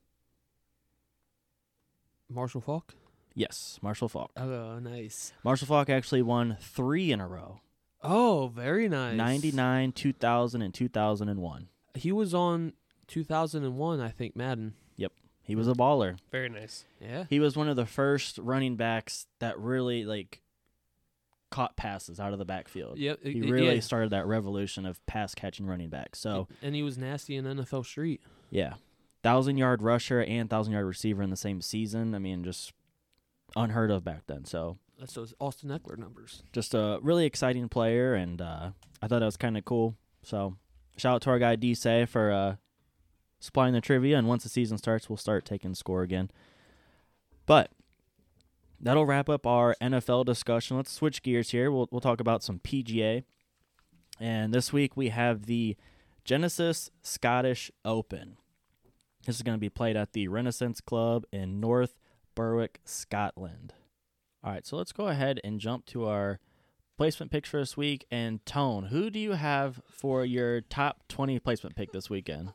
Marshall Falk. Yes, Marshall Falk. Oh, nice. Marshall Falk actually won three in a row. Oh, very nice. ninety-nine, two thousand, and two thousand one. He was on two thousand one, I think, Madden. He was a baller. Very nice. Yeah. He was one of the first running backs that really like caught passes out of the backfield. Yep. He it- it- really yeah. started that revolution of pass catching running backs. So And he was nasty in N F L Street. yeah, thousand yard rusher and thousand yard receiver in the same season. I mean, just unheard of back then. So That's those Austin Eckler numbers. just a really exciting player, and uh, I thought that was kind of cool. So shout out to our guy D Say for uh, supplying the trivia, and once the season starts, we'll start taking score again. But that'll wrap up our N F L discussion. Let's switch gears here. We'll we'll talk about some P G A, and this week we have the Genesis Scottish Open. This is going to be played at the Renaissance Club in North Berwick, Scotland. All right, so let's go ahead and jump to our placement picks for this week. And Tone, who do you have for your top twenty placement pick this weekend?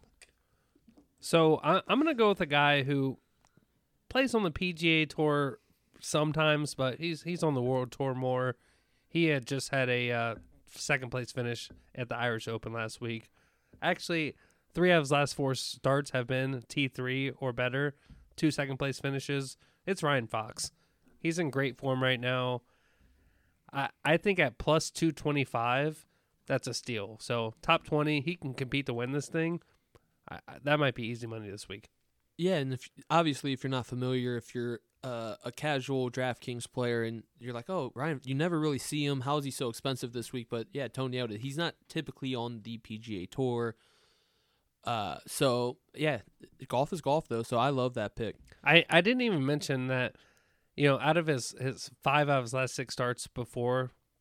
So I, I'm going to go with a guy who plays on the P G A Tour sometimes, but he's he's on the World Tour more. He had just had a uh, second place finish at the Irish Open last week. Actually, three out of his last four starts have been T three or better, two second place finishes. It's Ryan Fox. He's in great form right now. I I think at plus two twenty-five, that's a steal. So top twenty, he can compete to win this thing. I, I, that might be easy money this week. Yeah, and if obviously if you're not familiar, if you're uh, a casual DraftKings player and you're like, oh, Ryan, you never really see him. How is he so expensive this week? But yeah, Tony out it. He's not typically on the P G A Tour. Uh, so yeah, golf is golf though. So I love that pick. I, I didn't even mention that, you know, out of his, his five out of his last six starts before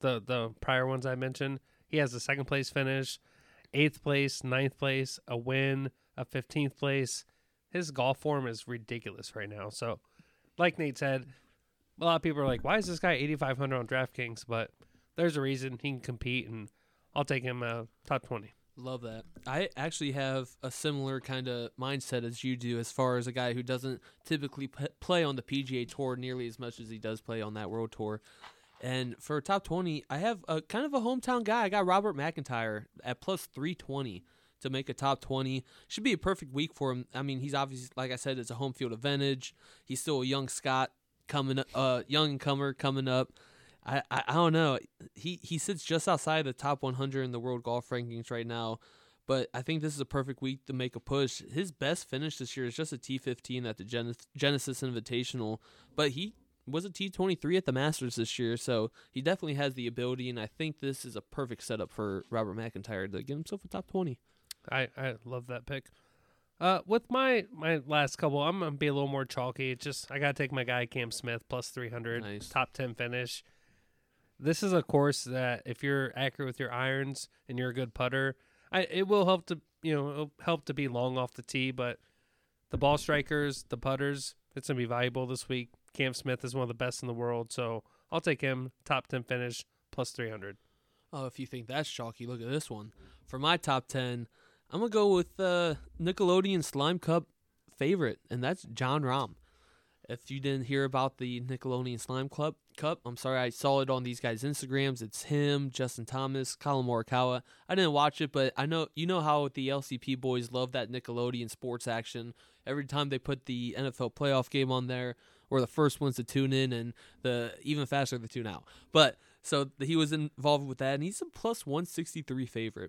the the prior ones I mentioned. He has a second place finish, eighth place, ninth place, a win, a fifteenth place. His golf form is ridiculous right now. So, like Nate said, a lot of people are like, "Why is this guy eighty-five hundred on DraftKings?" But there's a reason he can compete, and I'll take him uh, top twenty. Love that. I actually have a similar kind of mindset as you do as far as a guy who doesn't typically p- play on the P G A Tour nearly as much as he does play on that World Tour. And for top twenty, I have a kind of a hometown guy. I got Robert McIntyre at plus three twenty to make a top twenty. Should be a perfect week for him. I mean, he's obviously, like I said, it's a home field advantage. He's still a young Scot coming up, uh, young comer coming up. I, I, I don't know. He he sits just outside the top one hundred in the world golf rankings right now, but I think this is a perfect week to make a push. His best finish this year is just a T fifteen at the Gen- Genesis Invitational, but he was a T twenty-three at the Masters this year, so he definitely has the ability, and I think this is a perfect setup for Robert McIntyre to get himself a top twenty. I, I love that pick. Uh, with my, my last couple, I'm gonna be a little more chalky. It's just I gotta take my guy Cam Smith plus three hundred, Nice. top ten finish. This is a course that if you're accurate with your irons and you're a good putter, I it will help to you know it'll help to be long off the tee. But the ball strikers, the putters, it's gonna be valuable this week. Cam Smith is one of the best in the world, so I'll take him top ten finish plus three hundred. Oh, if you think that's chalky, look at this one. For my top ten, I'm going to go with uh, Nickelodeon Slime Cup favorite, and that's John Rahm. If you didn't hear about the Nickelodeon Slime Club Cup, I'm sorry, I saw it on these guys' Instagrams. It's him, Justin Thomas, Colin Morikawa. I didn't watch it, but I know you know how the L C P boys love that Nickelodeon sports action. Every time they put the N F L playoff game on there, we're the first ones to tune in, and the even faster to tune out. But so he was involved with that, and he's a plus one sixty-three favorite.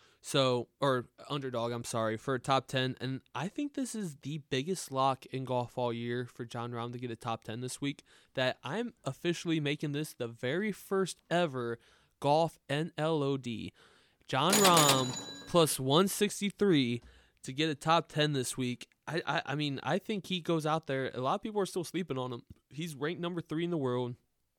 So, or underdog, I'm sorry, for a top ten. And I think this is the biggest lock in golf all year for John Rahm to get a top ten this week, that I'm officially making this the very first ever golf N L O D. John Rahm plus one sixty-three to get a top ten this week. I, I, I mean, I think he goes out there. A lot of people are still sleeping on him. He's ranked number three in the world.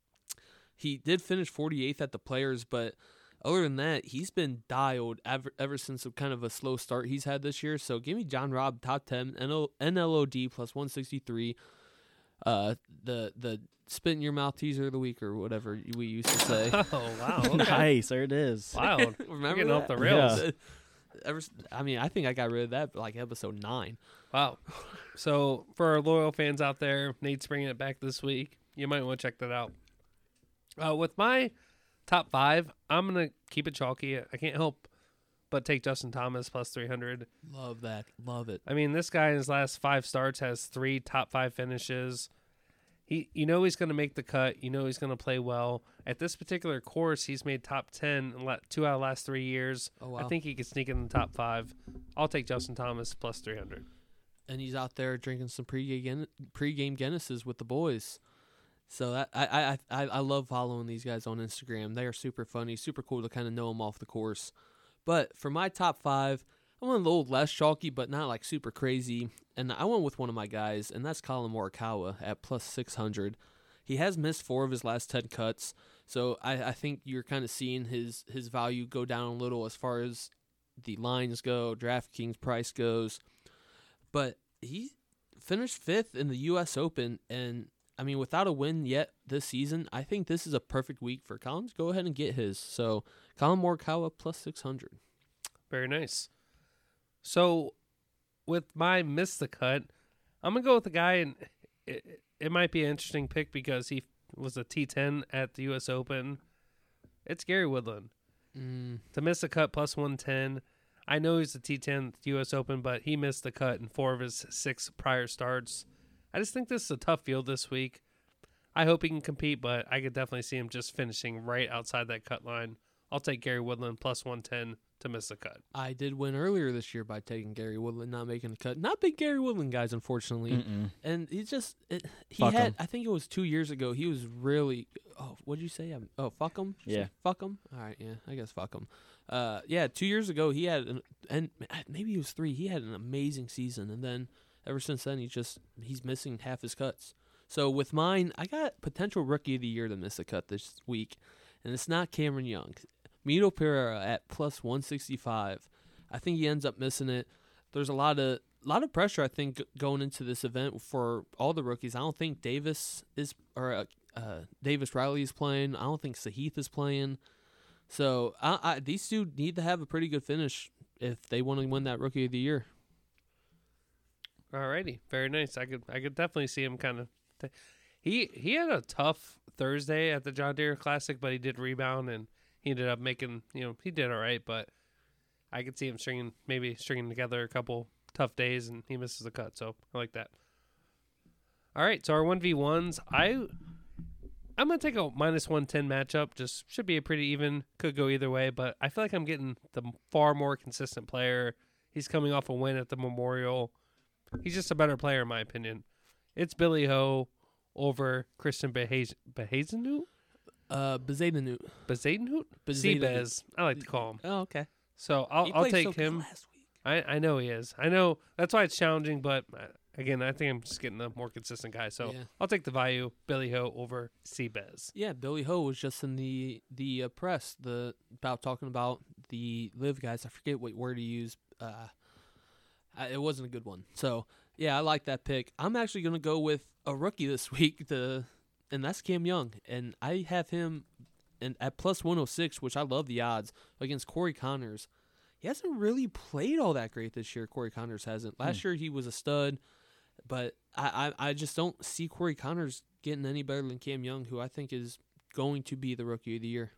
He did finish forty-eighth at the Players, but other than that, he's been dialed ever, ever since a kind of a slow start he's had this year. So give me John Rahm top ten, N L O D plus one sixty-three. Uh, the the spit in your mouth teaser of the week or whatever we used to say. Oh wow! Okay. Nice, there it is. Wild. Remember Getting that? off the rails. Yeah. Ever, I mean, I think I got rid of that like episode nine. Wow. So for our loyal fans out there, Nate's bringing it back this week. You might want to check that out. Uh, with my top five, I'm going to keep it chalky. I can't help but take Justin Thomas plus three hundred. Love that. Love it. I mean, this guy in his last five starts has three top five finishes. He, you know he's going to make the cut. You know he's going to play well. At this particular course, he's made top ten in la- two out of the last three years. Oh, wow. I think he could sneak in the top five. I'll take Justin Thomas plus three hundred. And he's out there drinking some pregame pregame Guinnesses with the boys. So that, I, I I I love following these guys on Instagram. They are super funny, super cool to kind of know them off the course. But for my top five, I went a little less chalky, but not like super crazy. And I went with one of my guys, and that's Colin Morikawa at plus six hundred. He has missed four of his last ten cuts, so I, I think you're kind of seeing his, his value go down a little as far as the lines go, DraftKings price goes. But he finished fifth in the U S Open, and I mean, without a win yet this season, I think this is a perfect week for Colin to go ahead and get his. So Colin Morikawa plus six hundred. Very nice. So with my miss the cut, I'm going to go with the guy, and it, it might be an interesting pick because he was a T ten at the U S Open. It's Gary Woodland. Mm. To miss the cut plus one ten. I know he's a T ten at the U S Open, but he missed the cut in four of his six prior starts. I just think this is a tough field this week. I hope he can compete, but I could definitely see him just finishing right outside that cut line. I'll take Gary Woodland plus one ten to miss the cut. I did win earlier this year by taking Gary Woodland, not making the cut. Not big Gary Woodland guys, unfortunately. Mm-mm. And he just it, he Fuck had. 'em. I think it was two years ago. He was really. Oh, what did you say? Um, Oh, fuck him. Yeah. Fuck him. All right. Yeah, I guess fuck him. Uh, yeah, two years ago he had an, and maybe it was three. He had an amazing season, and then ever since then he just he's missing half his cuts. So with mine, I got potential rookie of the year to miss a cut this week, and it's not Cameron Young. Mito Pereira at plus one sixty-five. I think he ends up missing it. There's a lot of lot of pressure, I think, g- going into this event for all the rookies. I don't think Davis is or uh, uh, Davis Riley is playing. I don't think Sahith is playing. So I, I, these two need to have a pretty good finish if they want to win that Rookie of the Year. Alrighty, very nice. I could I could definitely see him kind of. T- he he had a tough Thursday at the John Deere Classic, but he did rebound and he ended up making, you know, he did all right. But I could see him stringing maybe stringing together a couple tough days and he misses the cut. So I like that. All right, so our one v ones, I I'm gonna take a minus one ten matchup. Just should be a pretty even. Could go either way, but I feel like I'm getting the far more consistent player. He's coming off a win at the Memorial. He's just a better player in my opinion. It's Billy Ho over Christian Behazen- Behazenhut? Uh, Bezadenhut. Bezadenhut? Bezadenhut. Seabez, I like to call him. Oh, okay. So I'll, He I'll played take so good him. last week. I, I know he is. I know that's why it's challenging, but uh, again, I think I'm just getting a more consistent guy. So Yeah. I'll take the value Billy Ho over Seabez. Yeah, Billy Ho was just in the the uh, press the about talking about the live guys. I forget what word he used. Uh, I, it wasn't a good one. So yeah, I like that pick. I'm actually gonna go with a rookie this week. The and that's Cam Young, and I have him and at plus one oh six, which I love the odds against Corey Connors. He hasn't really played all that great this year. Corey Connors hasn't. Last year he was a stud, but I, I, I just don't see Corey Connors getting any better than Cam Young, who I think is going to be the Rookie of the Year.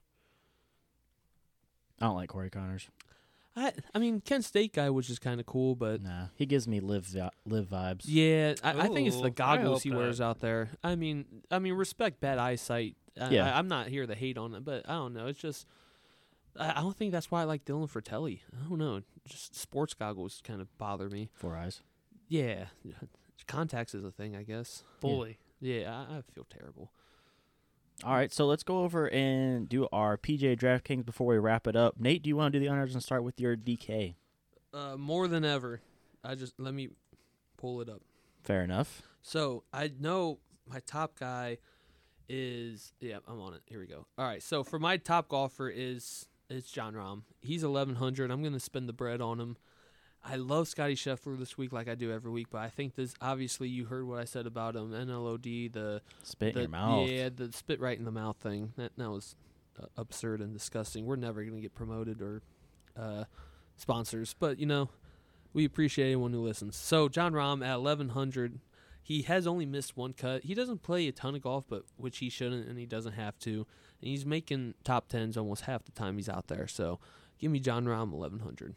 I don't like Corey Connors. I I mean, Kent State guy was just kind of cool, but Nah, he gives me live vi- live vibes. yeah, I, I think it's Ooh, the I goggles hope he not. wears out there. I mean, I mean, respect bad eyesight. I, Yeah. I, I'm not here to hate on it, but I don't know. It's just I, I don't think that's why I like Dylan Fratelli. I don't know. Just sports goggles kind of bother me. Four eyes. Yeah, contacts is a thing, I guess. Fully. Yeah, I, I feel terrible. All right, so let's go over and do our P J DraftKings before we wrap it up. Nate, do you want to do the honors and start with your D K? Uh, more than ever. I just let me pull it up. Fair enough. So I know my top guy is yeah, I'm on it. Here we go. All right. So for my top golfer is it's John Rahm. He's eleven hundred. I'm gonna spend the bread on him. I love Scotty Scheffler this week, like I do every week. But I think this obviously you heard what I said about him. N L O D, the Spit in the, your mouth. yeah, the spit right in the mouth thing. That that was uh, absurd and disgusting. We're never gonna get promoted or uh, sponsors, but you know we appreciate anyone who listens. So John Rahm at eleven hundred. He has only missed one cut. He doesn't play a ton of golf, but which he shouldn't, and he doesn't have to. And he's making top tens almost half the time he's out there. So give me John Rahm eleven hundred.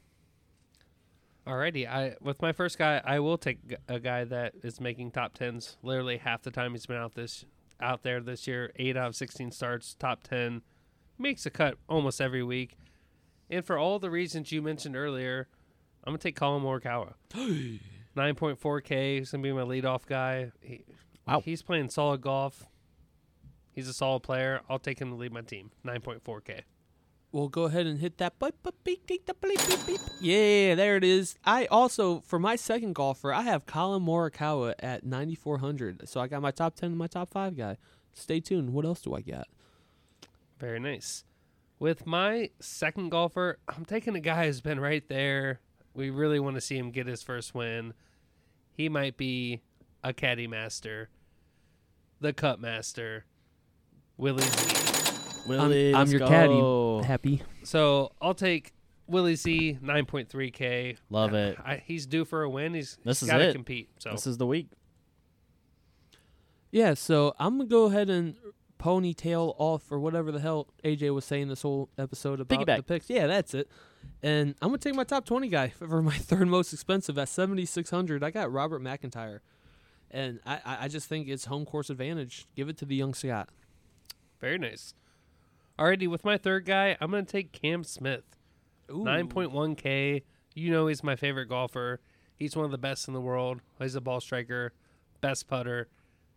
Alrighty, I with my first guy, I will take g- a guy that is making top tens literally half the time he's been out this out there this year. Eight out of sixteen starts, top ten, makes a cut almost every week. And for all the reasons you mentioned earlier, I'm gonna take Colin Morikawa. nine point four K. He's gonna be my leadoff guy. He, Wow. He's playing solid golf. He's a solid player. I'll take him to lead my team. nine point four K. We'll go ahead and hit that. Beep, beep, beep, beep, beep, beep, beep. Yeah, there it is. I also, for my second golfer, I have Colin Morikawa at ninety-four hundred. So I got my top ten and my top five guy. Stay tuned. What else do I got? Very nice. With my second golfer, I'm taking a guy who's been right there. We really want to see him get his first win. He might be a caddy master, the cut master, Willie Z. Willie, I'm, I'm let's your go. caddy. Happy. So I'll take Willie Z, nine point three K. Love it. I, he's due for a win. He's, This he's is got to it. compete. So This is the week. Yeah, so I'm going to go ahead and ponytail off or whatever the hell A J was saying this whole episode about Piggyback. the picks. Yeah, that's it. And I'm going to take my top twenty guy for my third most expensive at seventy-six hundred. I got Robert McIntyre. And I, I I just think it's home course advantage. Give it to the young Scott. very nice. Alrighty, with my third guy, I'm going to take Cam Smith. Ooh. nine point one K. You know he's my favorite golfer. He's one of the best in the world. He's a ball striker, best putter.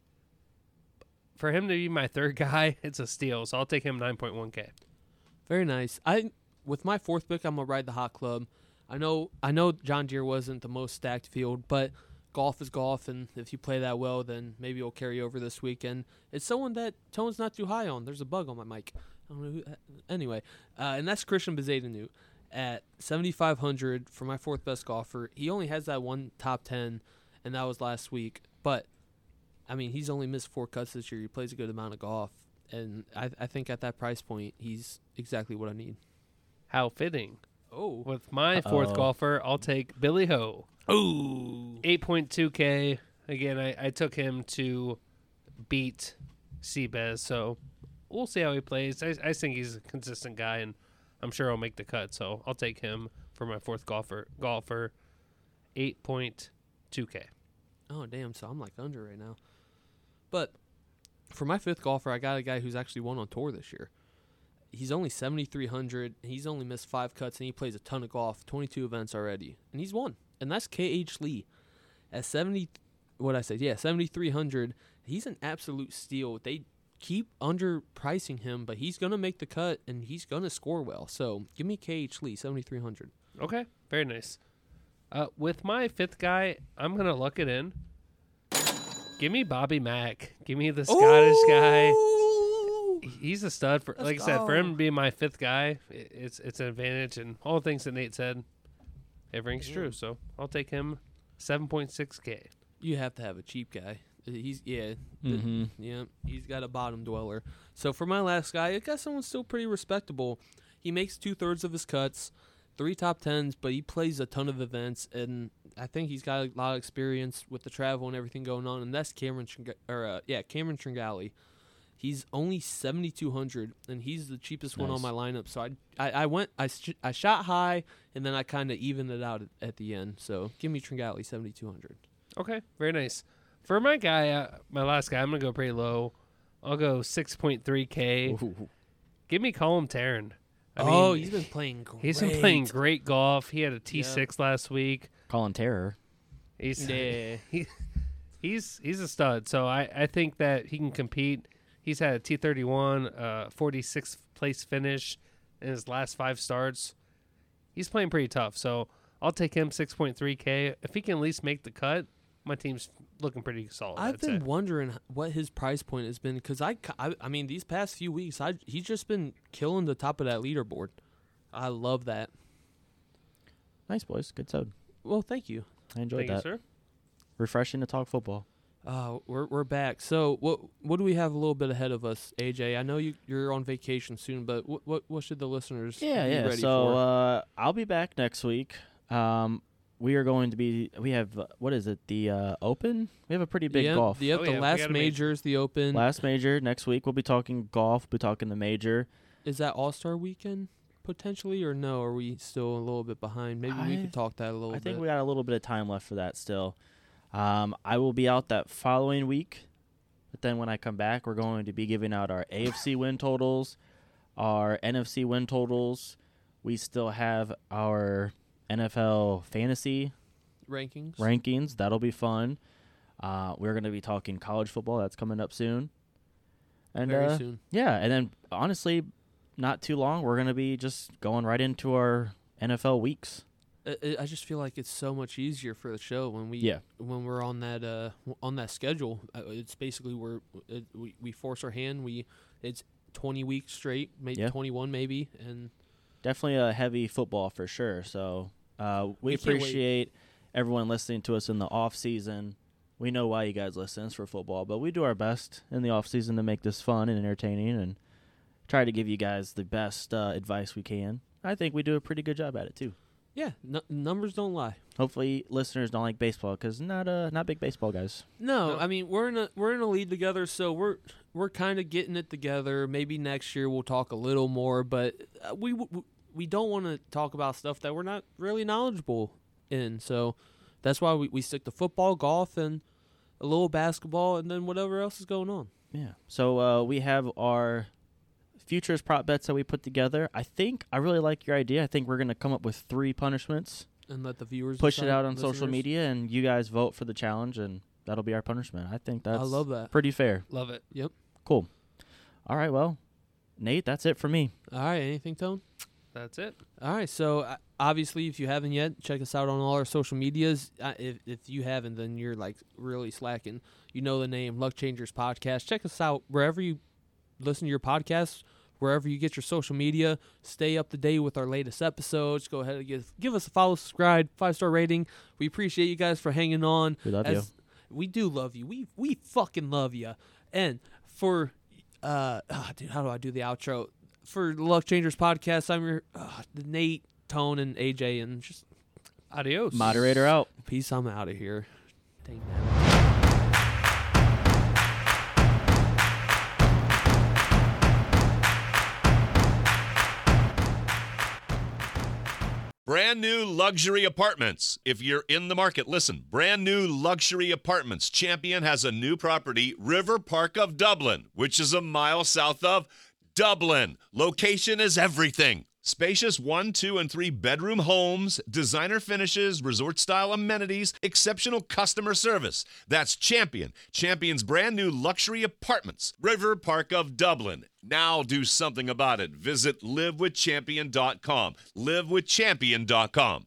For him to be my third guy, it's a steal. So I'll take him nine point one K. Very nice. I with my fourth pick, I'm gonna ride the hot club. I know I know John Deere wasn't the most stacked field, but golf is golf, and if you play that well, then maybe it'll carry over this weekend. It's someone that tone's not too high on. There's a bug on my mic. I don't know who. Anyway, uh, and that's Christian Bezuidenhout at seventy-five hundred for my fourth best golfer. He only has that one top ten, and that was last week. But I mean, he's only missed four cuts this year. He plays a good amount of golf, and I, I think at that price point, he's exactly what I need. How fitting. Oh, With my fourth Uh-oh. golfer, I'll take Billy Ho. oh, eight point two K. Again, I, I took him to beat Seabez, so we'll see how he plays. I, I think he's a consistent guy, and I'm sure he'll make the cut, so I'll take him for my fourth golfer. Golfer, eight point two K. oh, damn! So I'm like under right now. But for my fifth golfer, I got a guy who's actually won on tour this year. He's only seventy-three hundred. He's only missed five cuts, and he plays a ton of golf, twenty-two events already, and he's won. And that's K H Lee at seventy. What I say? Yeah, seventy-three hundred. He's an absolute steal. They keep underpricing him, but he's gonna make the cut, and he's gonna score well. So give me K H Lee, seventy-three hundred. Okay, very nice. Uh, with my fifth guy, I'm going to luck it in. Give me Bobby Mack. Give me the Scottish guy. He's a stud. For Let's Like I said, for him go. to be my fifth guy, i- it's it's an advantage. And all the things that Nate said, it rings Yeah. true. So I'll take him seven point six K. You have to have a cheap guy. He's yeah, the- Mm-hmm. yeah. He's got a bottom dweller. So for my last guy, I got someone still pretty respectable. He makes two thirds of his cuts, three top tens, but he plays a ton of events, and I think he's got a lot of experience with the travel and everything going on. And that's Cameron, Tring- or uh, yeah, Cameron Tringali. He's only seventy-two hundred, and he's the cheapest one on Nice. my lineup. So I, I, I went, I, sh- I shot high, and then I kind of evened it out at, at the end. So give me Tringali, seventy-two hundred. Okay, very nice. For my guy, uh, my last guy, I'm going to go pretty low. I'll go six point three K. Give me Colin Tarrant. I oh, mean, he's been playing great. He's been playing great golf. He had a T six last week. Colin Terror. He's Yeah. he, he's he's a stud. So I, I think that he can compete. He's had a T thirty-one, uh, forty-sixth place finish in his last five starts. He's playing pretty tough. So I'll take him six point three K. If he can at least make the cut, my team's looking pretty solid. I've I'd been say. wondering what his price point has been because I, I, I mean, these past few weeks, I he's just been killing the top of that leaderboard. I love that. Nice, boys. Good sode. Well, thank you. I enjoyed Thank you, that. sir. Refreshing to talk football. Uh, we're we're back. So what what do we have a little bit ahead of us, A J? I know you you're on vacation soon, but what what, what should the listeners Yeah, be yeah. ready So for? uh, I'll be back next week. Um, we are going to be. We have uh, what is it? The uh, Open. We have a pretty big yep, golf. Yep, Oh, the yeah, we last got a major major. is the Open. Last major next week. We'll be talking golf. We'll be talking the major. Is that All Star Weekend potentially, or no? Are we still a little bit behind? Maybe we I- could talk that a little I bit. think we got a little bit of time left for that still. Um, I will be out that following week, but then when I come back, we're going to be giving out our A F C win totals, our N F C win totals. We still have our N F L fantasy rankings. rankings. That'll be fun. Uh, we're going to be talking college football. That's coming up soon. And Very uh, soon. yeah, and then honestly, not too long, we're going to be just going right into our N F L weeks. I, I- I just feel like it's so much easier for the show when we Yeah. when we're on that uh w- on that schedule. Uh, It's basically we're it, we we force our hand. We it's twenty weeks straight, maybe Yeah. twenty-one, maybe, and Definitely a heavy football for sure. So uh, we We can't wait. appreciate everyone listening to us in the off season. We know why you guys listen. It's for football, but we do our best in the off season to make this fun and entertaining and try to give you guys the best uh, advice we can. I think we do a pretty good job at it too. yeah, n- numbers don't lie. Hopefully, listeners don't like baseball because not uh not big baseball guys. No, No. I mean we're in a we're in a lead together, so we're we're kind of getting it together. Maybe next year we'll talk a little more, but uh, we we, we don't want to talk about stuff that we're not really knowledgeable in. So that's why we, we stick to football, golf, and a little basketball, and then whatever else is going on. Yeah. So uh, we have our futures prop bets that we put together. I think I really like your idea. I think we're gonna come up with three punishments. And let the viewers Push it decide, out on social listeners. media, and you guys vote for the challenge, and that'll be our punishment. I think that's I love that. pretty fair. Love it. Yep. Cool. All right, well, Nate, that's it for me. All right. Anything, Tone? That's it. All right. So uh, obviously, if you haven't yet, check us out on all our social medias. Uh, if if you haven't, then you're like really slacking. You know the name Luck Changers Podcast. Check us out wherever you listen to your podcasts. wherever you get your social media. Stay up to date with our latest episodes. Go ahead and give, give us a follow, subscribe, five-star rating. We appreciate you guys for hanging on. We love you. We do love you. We we fucking love you. And for, uh, oh, dude, how do I do the outro? For the Luck Changers podcast, I'm your uh, Nate, Tone, and A J, and just Adios. Moderator out. peace. I'm out of here. Dang that. Brand new luxury apartments. If you're in the market, listen. Brand new luxury apartments. Champion has a new property, River Park of Dublin, which is a mile south of Dublin. Location is everything. Spacious one, two, and three bedroom homes, designer finishes, resort-style amenities, exceptional customer service. That's Champion. Champion's brand new luxury apartments, River Park of Dublin. Now do something about it. Visit live with champion dot com. live with champion dot com.